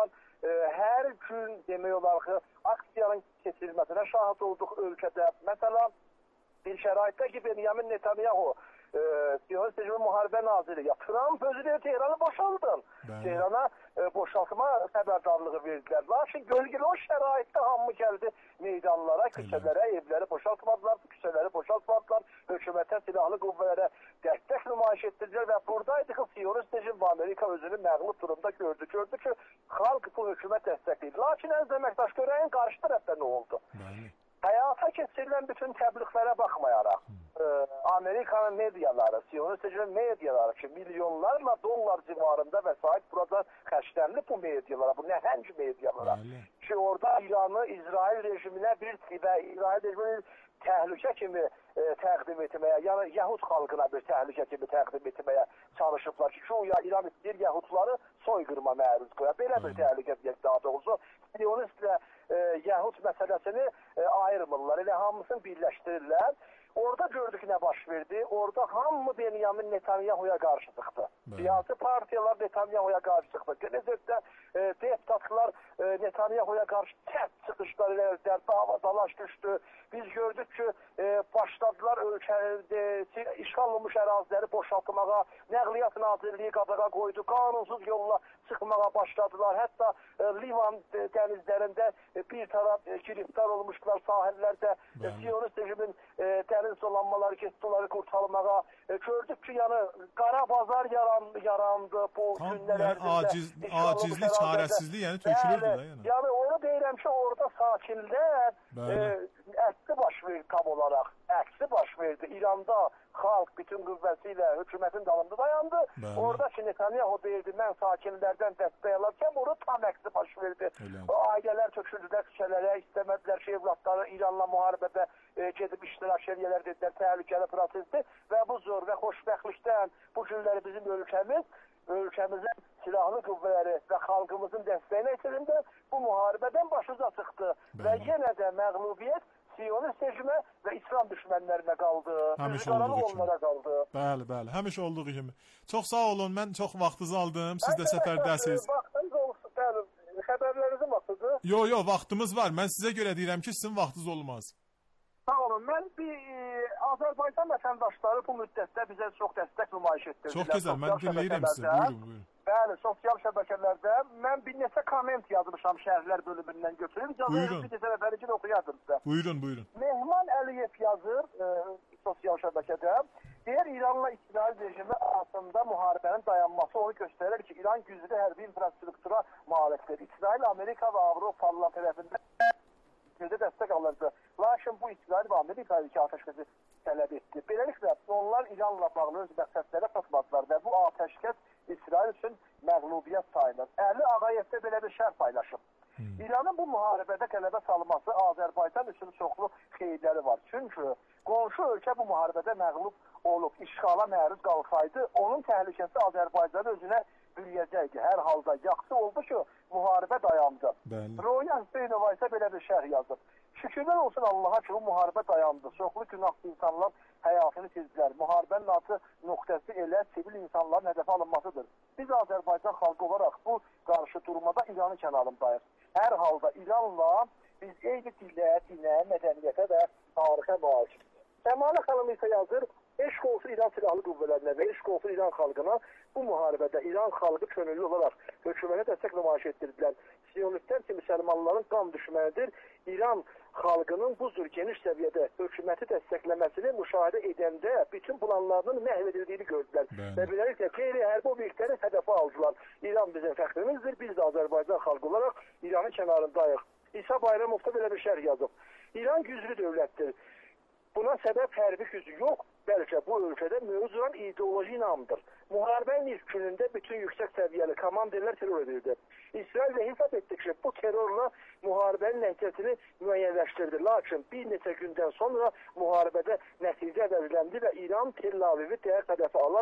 e, hər gün demək olar ki, aksiyanın keçirilməsinə şahid olduq ölkədə. Məsələn, bir şəraitdə ki, Benyamin Netanyahu Siyonist rejimi müharibə naziri ya Trump özü deyir Tehranı boşaldın. Tehrana e, boşaltma xəbərdarlığı verdilər. Lakin gölgəli o şəraitdə hamı gəldi meydanlara, küçələrə, evləri boşaltmadılar, küçələri boşaltmadılar, hökumətə, silahlı qüvvələrə dəstək nümayiş etdirdilər və buradaydı ki, Siyonist rejim və Amerika özünü məğlub durumda gördü. Gördü ki, xalq bu hökumət dəstəkləyir. Lakin əziz əməkdaş, görəyin qarşı tərəfdə nə oldu? Bəli. Həyata keçirilən bütün təbliğlərə baxmayaraq, e, Amerikanın mediaları, Siyonist rejim mediaları ki, milyonlarla dollar civarında vəsait burada xərclənilib bu medialara, bu nəhəng medialara. Bəli. Ki, orada İranı İsrail rejiminə bir və İsrail rejiminin təhlükə kimi e, təqdim etməyə, yəni Yahud xalqına bir təhlükə kimi təqdim etməyə çalışıblar ki, şu ya İran istəyir Yahudları soyqırma məruz qoya. Belə bir təhlükə deyək daha doğrusu. Siyonistlə e, Yahud məsələsini e, ayırmırlar, elə hamısını birləşdirirlər. Orada gördük nə baş verdi. Orada hamı Benyamin Netanyahu'ya qarşı çıxdı. Siyasi partiyalar Netanyahu'ya qarşı çıxdı. Gələcəkdə e, deputatlar e, Netanyahu'ya qarşı tərt çıxışlar elədilər, dava dalaş düşdü. Biz gördük ki, e, başladılar ölkədə işğal olunmuş əraziləri boşaltmağa, Nəqliyyat Nazirliyi qadağa qoydu, qanunsuz yolla çıxmağa başladılar. Hətta e, Livan dənizlərində e, bir taraf e, giriftar olmuşlar sahillərdə. E, Siyonist rejimin e, dəniz dolanmaları, getdiləri qurtarmağa. E, gördük ki, yəni qara bazar yaran, yarandı bu Tam, günlər yəni, aciz, acizlik, çarəsizlik, yəni tökülürdü də. Yəni. yəni onu deyirəm ki, orada sakinlər e, əksi baş verdi tam olaraq. Əksi baş verdi. İranda xalq bütün qüvvəsi ilə hökumətin dalında dayandı. Bəli. Orada ki, Netanyahu deyirdi, mən sakinlərdən dəstək alarkən onu tam əksi baş verdi. Öyle. O ailələr töküldülər küçələrə, istəmədilər ki, evlatları İranla müharibədə e, gedib iştirak edələr dedilər, təhlükəli prosesdir və bu zor və xoşbəxtlikdən bu günləri bizim ölkəmiz, ölkəmizin silahlı qüvvələri və xalqımızın dəstəyinə içində bu müharibədən başıca çıxdı. Bəli. Və yenə də məğlubiyyət Siyonist rejimə və İslam düşmənlərinə qaldı. Həmişə olduğu kimi. Qaldı. Bəli, bəli, həmişə olduğu kimi. Çox sağ olun, mən çox vaxtınızı aldım, siz də səfərdəsiniz. Vaxtınız olsun, bəli, xəbərlərinizin vaxtıdır. Yox, yox, vaxtımız var. Mən sizə görə deyirəm ki, sizin vaxtınız olmaz. Sağ olun, mən bir e, Azərbaycan vətəndaşları bu müddətdə bizə çox dəstək nümayiş etdirdilər. Çox gözəl, mən dinləyirəm sizi, buyurun, buyurun. Bəli, sosial şəbəkələrdə mən bir neçə komment yazmışam şərhlər bölümündən götürüb. Buyurun. Bir neçə nəfəricin oxuyardım sizə. Buyurun, buyurun. Mehman Əliyev yazır e, sosial şəbəkədə. Deyir, İranla İsrail rejimi arasında müharibənin dayanması onu göstərir ki, İran güclü hərbi infrastruktura malikdir. İsrail, Amerika və Avropalılar tərəfindən güclü dəstək alırdı. Lakin bu İsrail və Amerika iki atəşkəsi tələb etdi. Beləliklə, onlar İranla bağlı öz məqsədlərə çatmadılar və bu atəşkəs İsrail üçün məğlubiyyət sayılır. Əli Ağayev də belə bir şərh paylaşıb. Hmm. İranın bu müharibədə qələbə salması Azərbaycan üçün çoxlu xeyirləri var. Çünki qonşu ölkə bu müharibədə məğlub olub, işğala məruz qalsaydı, onun təhlükəsi Azərbaycanı özünə bürüyəcəkdi. Hər halda yaxşı oldu ki, müharibə dayandı. Roya Hüseynova isə belə bir şərh yazıb. Şükürlər olsun Allaha ki, bu müharibə dayandı. Çoxlu günahlı insanlar həyatını sizdilər. Müharibənin altı nöqtəsi elə sivil insanların hədəfə alınmasıdır. Biz Azərbaycan xalqı olaraq bu qarşı durmada İranın kənarındayıq. Hər halda İranla biz eyni dilə, dinə, mədəniyyətə və tarixə malik. Səmanə xanım isə yazır, eşq olsun İran silahlı qüvvələrinə və eşq olsun İran xalqına bu müharibədə İran xalqı könüllü olaraq hökumətə dəstək nümayiş etdirdilər. Siyonistlər ki, müsəlmanların qan düşmənidir. İran xalqının bu cür geniş səviyyədə hökuməti dəstəkləməsini müşahidə edəndə bütün planlarının məhv edildiyini gördülər. Bəli. Və beləliklə qeyri-hərbi obyektləri hədəfə aldılar. İran bizim fəxrimizdir, biz də Azərbaycan xalqı olaraq İranın kənarındayıq. İsa Bayramov da belə bir şərh yazıb. İran güclü dövlətdir. Buna səbəb hərbi gücü yox, bəlkə bu ölkədə mövcud olan ideoloji inamdır. Müharibənin ilk günündə bütün yüksək səviyyəli komandirlər terror edildi. İsrail də hesab etdi ki, bu terrorla müharibənin nəticəsini müəyyənləşdirdi. Lakin bir neçə gündən sonra müharibədə nəticə əldə edildi və İran Tel Avivi dəqiq hədəfə alaraq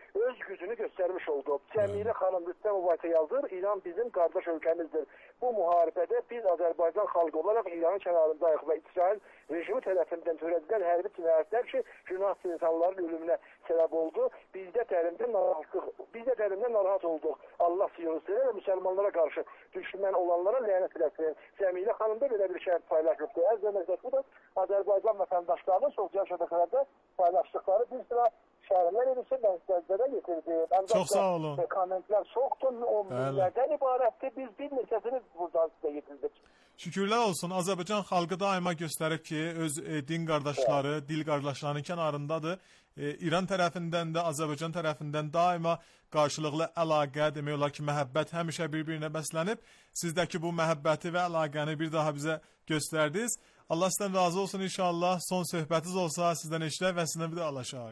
öz gücünü göstermiş oldu. Cemile Hanım Rüstəmova yazır, İran bizim kardeş ülkemizdir. Bu muharebede biz Azerbaycan halkı olarak İran'ın kenarındayız ve İsrail rejimi tarafından töredilen hərbi cinayetler ki günahsız insanların ölümüne sebep oldu. Biz de terimden narahat, biz de terimden narahat olduk. Allah Siyonistlerine ve Müslümanlara karşı düşman olanlara lanet etsin. Cemile Hanım da böyle bir şey paylaşmıştı. Ez demektir bu da Azerbaycan vatandaşlarının sosyal şebekelerde paylaştıkları bir sıra şəhərlər edilsin, ben sizlərə getirdim. Çok sağ olun. Kommentler çoktur, on binlerden ibarətdir. Biz bir neçəsini buradan sizə getirdik. Şükürlər olsun. Azərbaycan xalqı daima göstərib ki, öz e, din qardaşları, evet. dil qardaşlarının kənarındadır. E, İran tərəfindən də, Azərbaycan tərəfindən daima qarşılıqlı əlaqə, demək olar ki, məhəbbət həmişə bir-birinə bəslənib. Sizdəki bu məhəbbəti və əlaqəni bir daha bizə göstərdiniz. Allah sizdən razı olsun inşallah. Son söhbətiniz olsa sizdən eşidək və sizdən bir də alaşaq.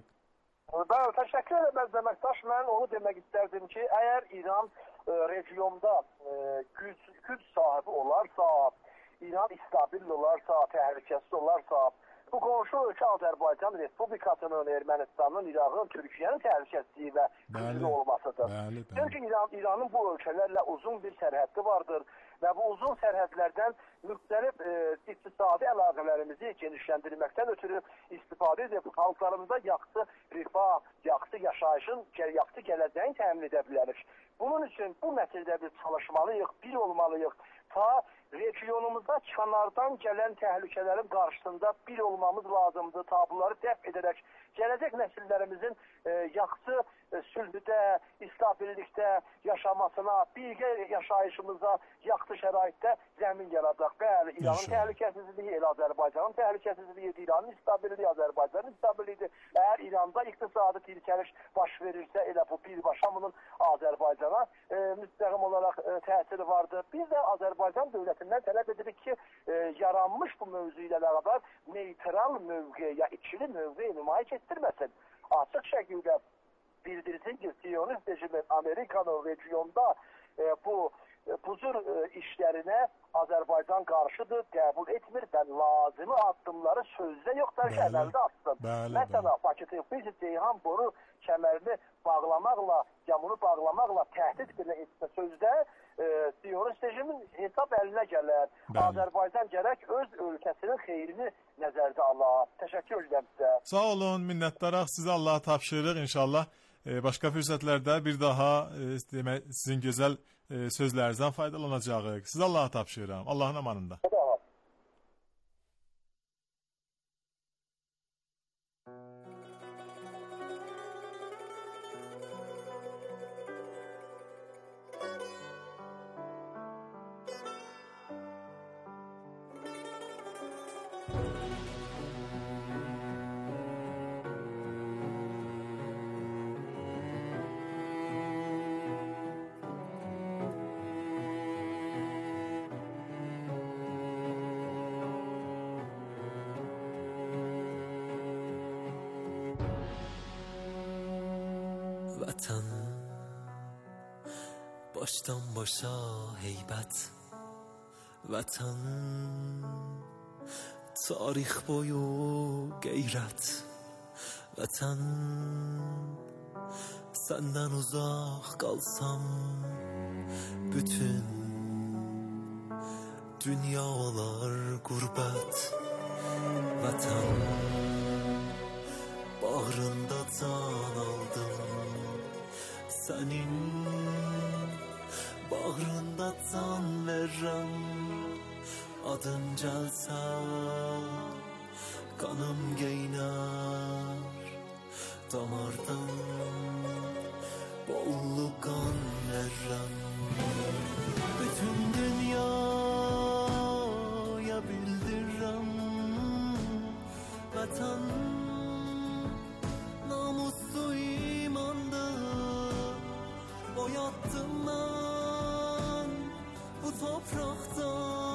Ben teşekkür ederim demektaş. Ben onu demek isterdim ki eğer İran e, regionda e, güç, güç sahibi olarsa, İran istabil olarsa, tehlikesiz olarsa, bu komşu ölkə Azərbaycan Respublikasının, Ermənistanın, İraqın, Türkiyənin təhlükəsizliyi və güclü olmasıdır. Bəli, bəli. Çünki İran, İranın bu ölkələrlə uzun bir sərhəddi vardır və bu uzun sərhədlərdən müxtəlif e, iqtisadi əlaqələrimizi genişləndirməkdən ötürü istifadə edib xalqlarımıza yaxşı rifah, yaxşı yaşayışın, yaxşı gələcəyin təmin edə bilərik. Bunun üçün bu məsələdə biz çalışmalıyıq, bir olmalıyıq. Ta regionumuzda kənardan gələn təhlükələrin qarşısında bir olmamız lazımdır. Ta bunları dəf edərək gələcək nəsillərimizin e, yaxşı e, sülhüdə, istabillikdə yaşamasına, birgə yaşayışımıza yaxşı şəraitdə zəmin yaradaq. Bəli, İranın təhlükəsizliyi, elə Azərbaycanın təhlükəsizliyi, İranın istabiliyi, Azərbaycanın istabiliyidir. Əgər İranda iqtisadi dirçəliş baş verirsə, elə bu birbaşa bunun Azərbaycana e, müstəqim olaraq e, təsiri vardır. Biz də Azərbaycan dövlətindən tələb edirik ki, e, yaranmış bu mövzu ilə bərabər neytral mövqe, ya ikili mövqe nümayiş etdirməsin. Açıq şəkildə bildirsin ki, Siyonist rejimin Amerikanın regionda e, bu buzur e, işlərinə Azərbaycan qarşıdır, qəbul etmir və lazımi addımları sözdə yox, bəlkə əməldə atsın. Məsələn, Bakı Tevfiz Ceyhan boru kəmərini bağlamaqla, camını bağlamaqla təhdid edilə etsə sözdə e, Siyonist rejimin hesab əlinə gələr. Bəli. Azərbaycan gərək öz ölkəsinin xeyrini nəzərdə alar. Təşəkkür edirəm sizə. Sağ olun, minnətdarıq. Sizə Allah'a tapşırırıq inşallah. E, başqa fürsətlərdə bir daha e, demək, sizin gözəl e, sözlərinizdən faydalanacağıq. Sizə Allah'a tapşırıram. Allahın amanında. Vətən başdan başa heybət, Vətən tarix boyu qeyrət, Vətən səndən uzaq qalsam bütün dünya olar qurbət, Vətən bağrında can aldım sənin, bağrında can verəm, adın gəlsə qanım geynər, damardan bollu qan verəm. Bütün dünyaya bildirəm, Vətən namuslu imandır, oyatdım mən bu toprakta.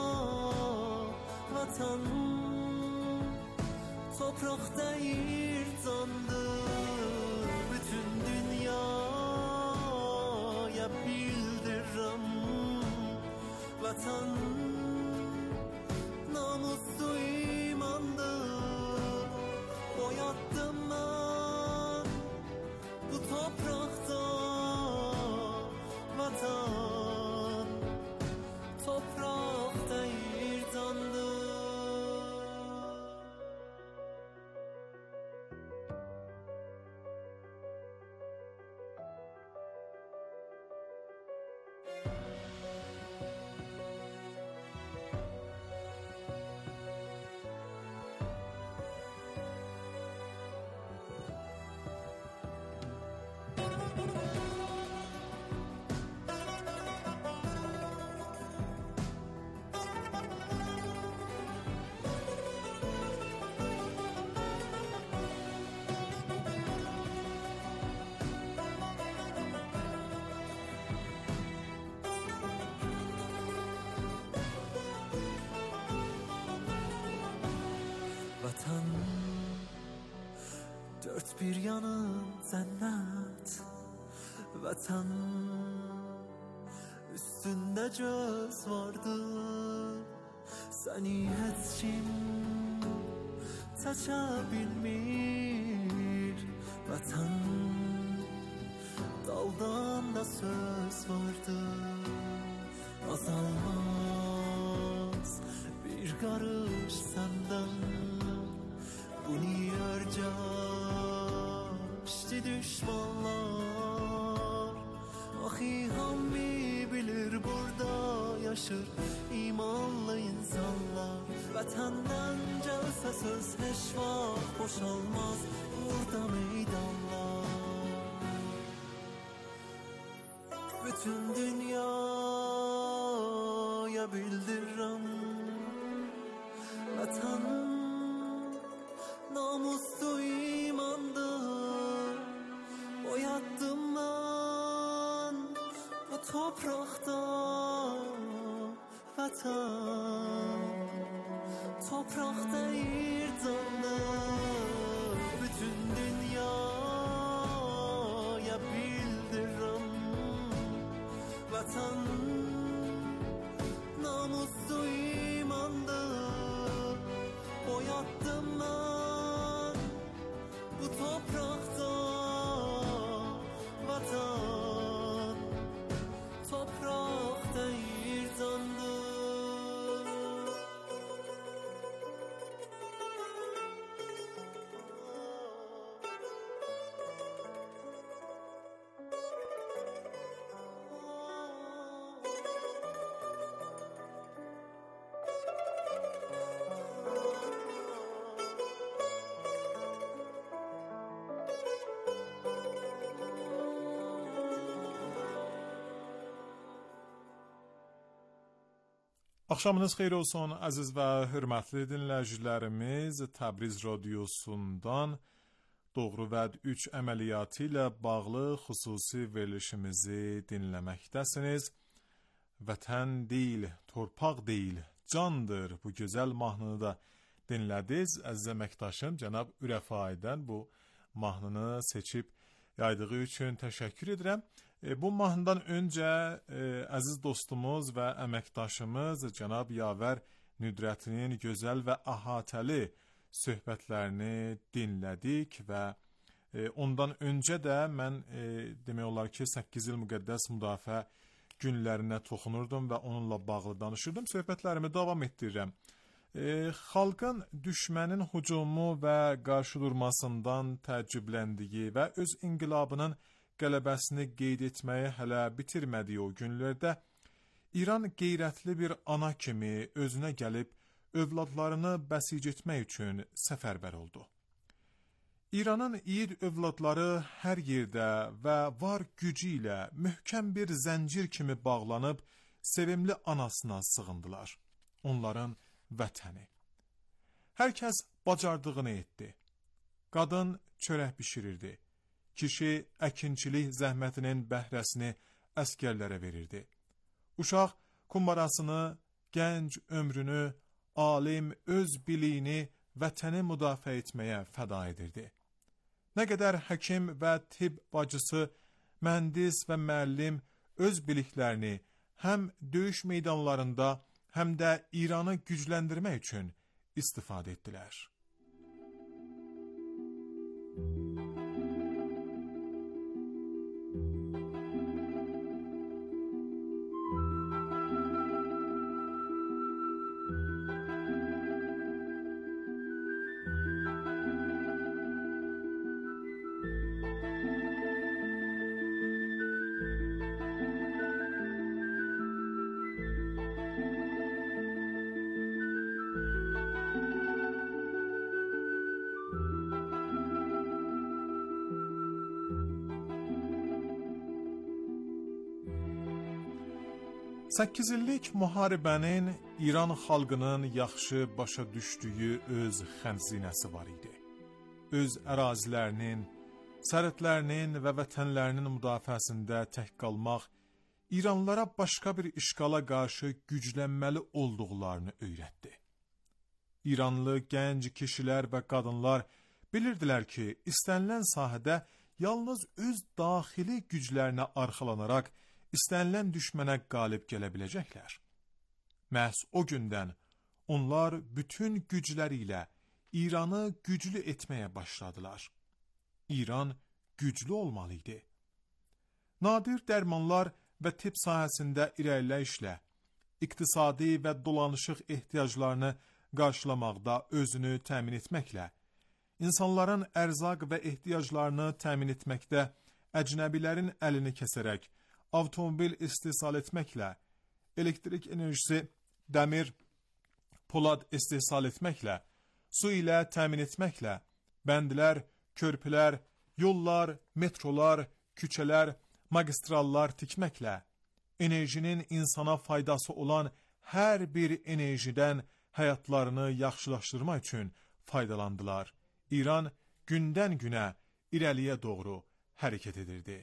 Vətən toprak deyir candır, bütün dünyaya bildirəm, Vətən namuslu imandır, oyatdım mən bu toprak. Dört bir yanın cennet vatan, üstünde göz vardı, seni hiç kim seçebilmir vatan. Daldan da söz vardı, azalmaz bir karış senden. Bu niye örcaştı düşmanlar, ahi hammi bilir burada yaşır imanlı insanlar. Vatenden gelse söz hiç vakt boşalmaz burada meydanlar. Bütün dünyaya bildirim vatan namuslu imandır. Boyattım ben bu toprakta vatan, toprak değil candır. Bütün dünyaya bildirim vatan namuslu imandır. Boyattım ben bu toprakta vatan, toprak değil candır. Axşamınız xeyir olsun əziz və hörmətli dinləyicilərimiz. Təbriz radiosundan Doğru Vəd üç əməliyyatı ilə bağlı xüsusi verilişimizi dinləməkdəsiniz. Vətən deyil, torpaq deyil, candır. Bu gözəl mahnını da dinlədiniz. Əziz əməkdaşım cənab Ürəfaidən bu mahnını seçib yaydığı üçün təşəkkür edirəm. E, bu mahnıdan öncə e, əziz dostumuz və əməkdaşımız cənab Yavər Nüdrətinin gözəl və əhatəli söhbətlərini dinlədik və e, ondan öncə də mən e, demək olar ki səkkiz il müqəddəs müdafiə günlərinə toxunurdum və onunla bağlı danışırdım. Söhbətlərimi davam etdirirəm. E, xalqın düşmənin hücumu və qarşı durmasından təəccübləndiyi və öz inqilabının qələbəsini qeyd etməyi hələ bitirmədiyi o günlərdə İran qeyrətli bir ana kimi özünə gəlib övladlarını bəsic etmək üçün səfərbər oldu. İranın yiğit övladları hər yerdə və var gücü ilə möhkəm bir zəncir kimi bağlanıb sevimli anasına sığındılar. Onların vətəni. Hər kəs bacardığını etdi. Qadın çörək bişirirdi. Kişi əkinçilik zəhmətinin bəhrəsini əskərlərə verirdi. Uşaq kumbarasını, gənc ömrünü, alim öz biliyini vətəni müdafiə etməyə fəda edirdi. Nə qədər həkim və tibb bacısı, mühəndis və müəllim öz biliklərini həm döyüş meydanlarında, həm də İranı gücləndirmək üçün istifadə etdilər. səkkiz illik müharibənin İran xalqının yaxşı başa düşdüyü öz xəzinəsi var idi. Öz ərazilərinin, sərhədlərinin və vətənlərinin müdafiəsində tək qalmaq İranlılara başqa bir işğala qarşı güclənməli olduqlarını öyrətdi. İranlı gənc kişilər və qadınlar Bilirdilər ki, istənilən sahədə yalnız öz daxili güclərinə arxalanaraq istənilən düşmənə qalib gələ biləcəklər. Məhz o gündən onlar bütün gücləri ilə İranı güclü etməyə başladılar. İran güclü olmalı idi. Nadir dərmanlar və tibb sahəsində irəliləyişlə, iqtisadi və dolanışıq ehtiyaclarını qarşılamaqda özünü təmin etməklə, insanların ərzaq və ehtiyaclarını təmin etməkdə əcnəbilərin əlini kəsərək, avtomobil istehsal etməklə, elektrik enerjisi, dəmir, polad istehsal etməklə, su ilə təmin etməklə, bəndlər, körpülər, yollar, metrolar, küçələr, magistrallar tikməklə, enerjinin insana faydası olan hər bir enerjidən həyatlarını yaxşılaşdırmaq üçün faydalandılar. İran gündən günə irəliyə doğru hərəkət edirdi.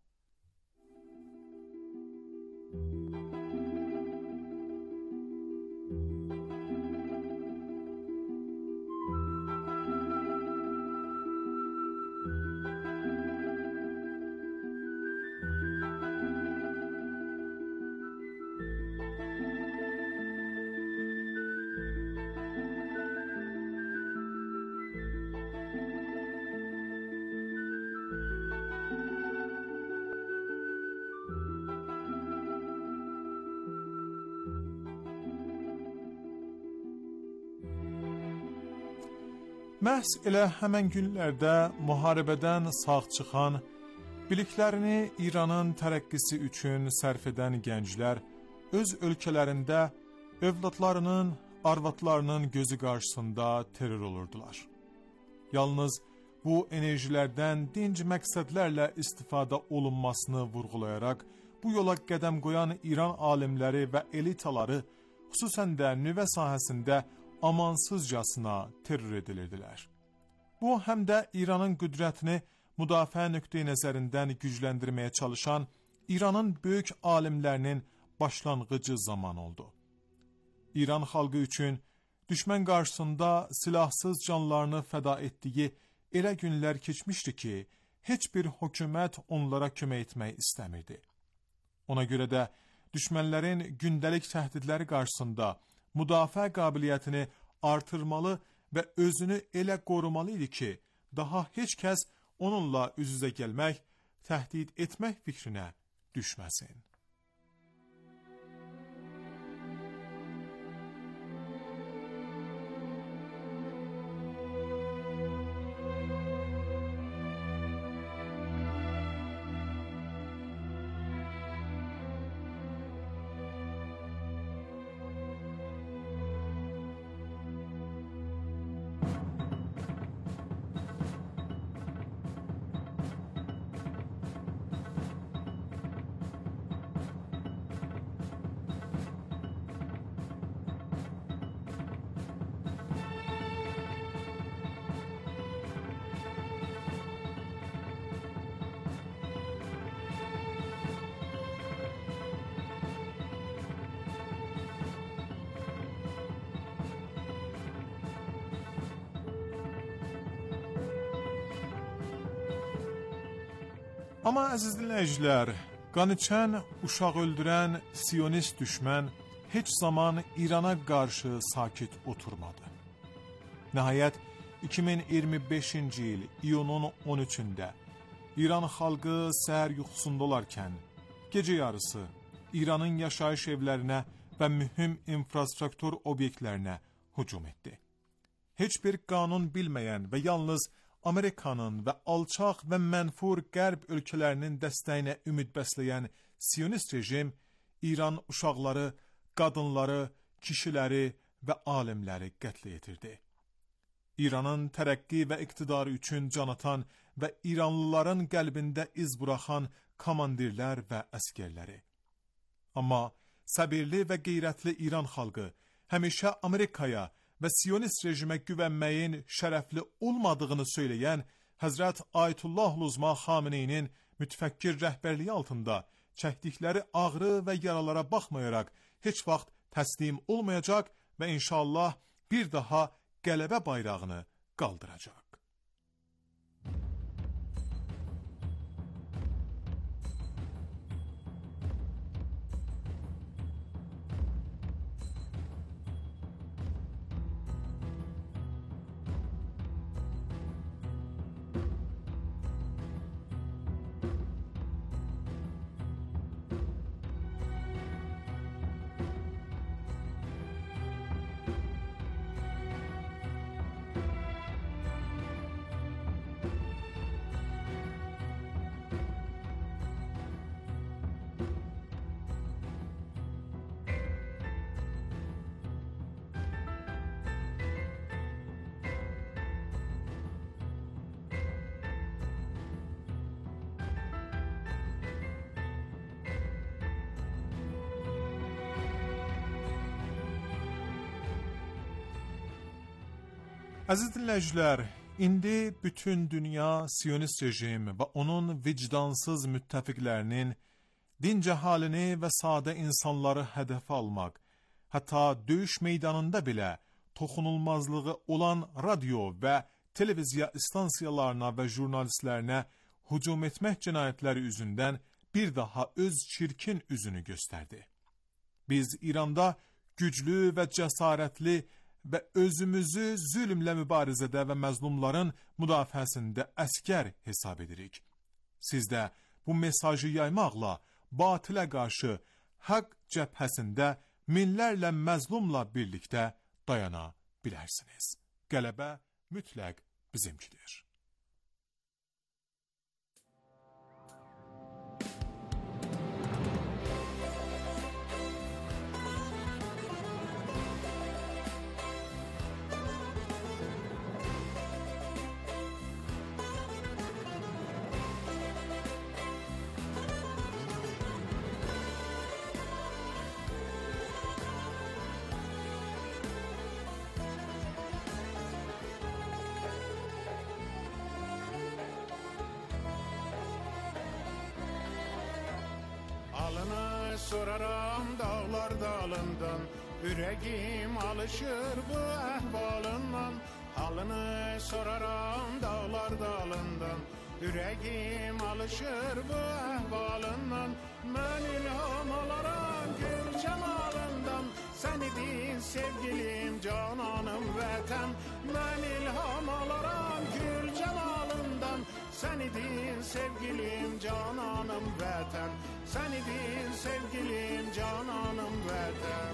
Məhz elə həmən günlərdə müharibədən sağ çıxan, biliklərini İranın tərəqqisi üçün sərf edən gənclər öz ölkələrində övladlarının, arvadlarının gözü qarşısında terror olurdular. Yalnız bu enerjilərdən dinc məqsədlərlə istifadə olunmasını vurğulayaraq, bu yola qədəm qoyan İran alimləri və elitaları, xüsusən də nüvə sahəsində amansızcasına terror edilirdilər. Bu, həm də İranın qüdrətini müdafiə nöqteyi nəzərindən gücləndirməyə çalışan İranın böyük alimlərinin başlanğıcı zaman oldu. İran xalqı üçün düşmən qarşısında silahsız canlarını fəda etdiyi elə günlər keçmişdi ki, heç bir hökumət onlara kömək etmək istəmirdi. Ona görə də düşmənlərin gündəlik təhdidləri qarşısında müdafiə qabiliyyətini artırmalı və özünü elə qorumalı idi ki, daha heç kəs onunla üz-üzə gəlmək, təhdid etmək fikrinə düşməsin. Amma əziz dinləyicilər, qaniçən, uşaq öldürən, siyonist düşmən heç zaman İrana qarşı sakit oturmadı. Nəhayət, iki min iyirmi beşinci il iyunun on üçündə İran xalqı səhər yuxusunda olarkən, gecə yarısı İranın yaşayış evlərinə və mühüm infrastruktur obyektlərinə hücum etdi. Heç bir qanun bilməyən və yalnız Amerikanın və alçaq və mənfur qərb ölkələrinin dəstəyinə ümid bəsləyən siyonist rejim İran uşaqları, qadınları, kişiləri və alimləri qətlə yetirdi. İranın tərəqqi və iqtidarı üçün can atan və İranlıların qəlbində iz buraxan komandirlər və əskərləri. Amma səbirli və qeyrətli İran xalqı həmişə Amerikaya və siyonist rejimə güvənməyin şərəfli olmadığını söyləyən Həzrət Ayətullah Uzma Xameneyinin mütəfəkkir rəhbərliyi altında çəkdikləri ağrı və yaralara baxmayaraq heç vaxt təslim olmayacaq və inşallah bir daha qələbə bayrağını qaldıracaq. Əziz dinləyicilər, indi bütün dünya Siyonist rejim və onun vicdansız müttəfiqlərinin din cəhalini və sadə insanları hədəfə almaq, hətta döyüş meydanında belə toxunulmazlığı olan radio və televiziya istansiyalarına və jurnalistlərinə hücum etmək cinayətləri üzündən bir daha öz çirkin üzünü göstərdi. Biz İranda güclü və cəsarətli və özümüzü zülmlə mübarizədə və məzlumların müdafiəsində əskər hesab edirik. Siz də bu mesajı yaymaqla batilə qarşı haqq cəbhəsində minlərlə məzlumla birlikdə dayana bilərsiniz. Qələbə mütləq bizimkidir. Alını soraram dağlar dalından, yüreğim alışır bu ehvalından. Halını soraram dağlar dalından, yüreğim alışır bu ehvalından. Ben ilham alaram gül cemalından, sen idin sevgilim cananım vətən. Ben ilham alaram gül cemalından, sen idin sevgilim cananım vətən. Sen idin sevgilim cananım vətən.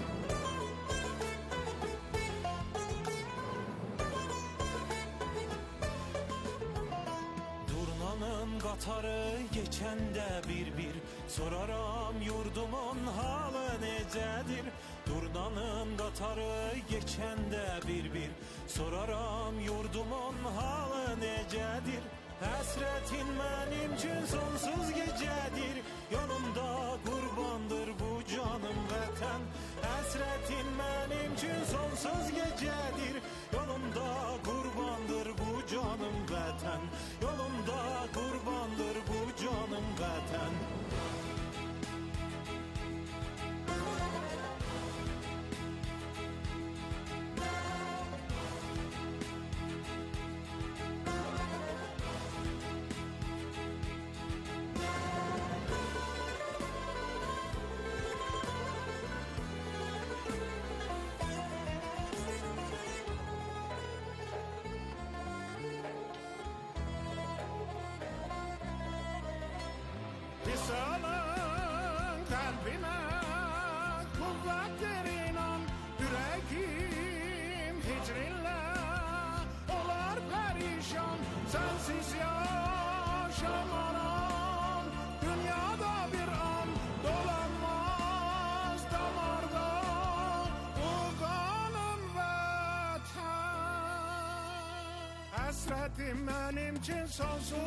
Durnanın qatarı geçəndə bir-bir soraram yurdumun halı necədir? Durnanın qatarı geçəndə bir-bir soraram yurdumun halı necədir? Həsrətin mənim üçün sonsuz gecədir, yolumda qurbandır bu canım vətən. Həsrətin mənim üçün sonsuz gecədir, yolumda qurbandır bu canım vətən. Yolumda qurbandır bu canım vətən. Salın kalbime kuvvetler inan, yüreğim hicrinle olar perişan. Sensiz yaşamaram, dünyada bir an dolanmaz damarda bu kanım vətən. Həsrətim mənim üçün sonsuz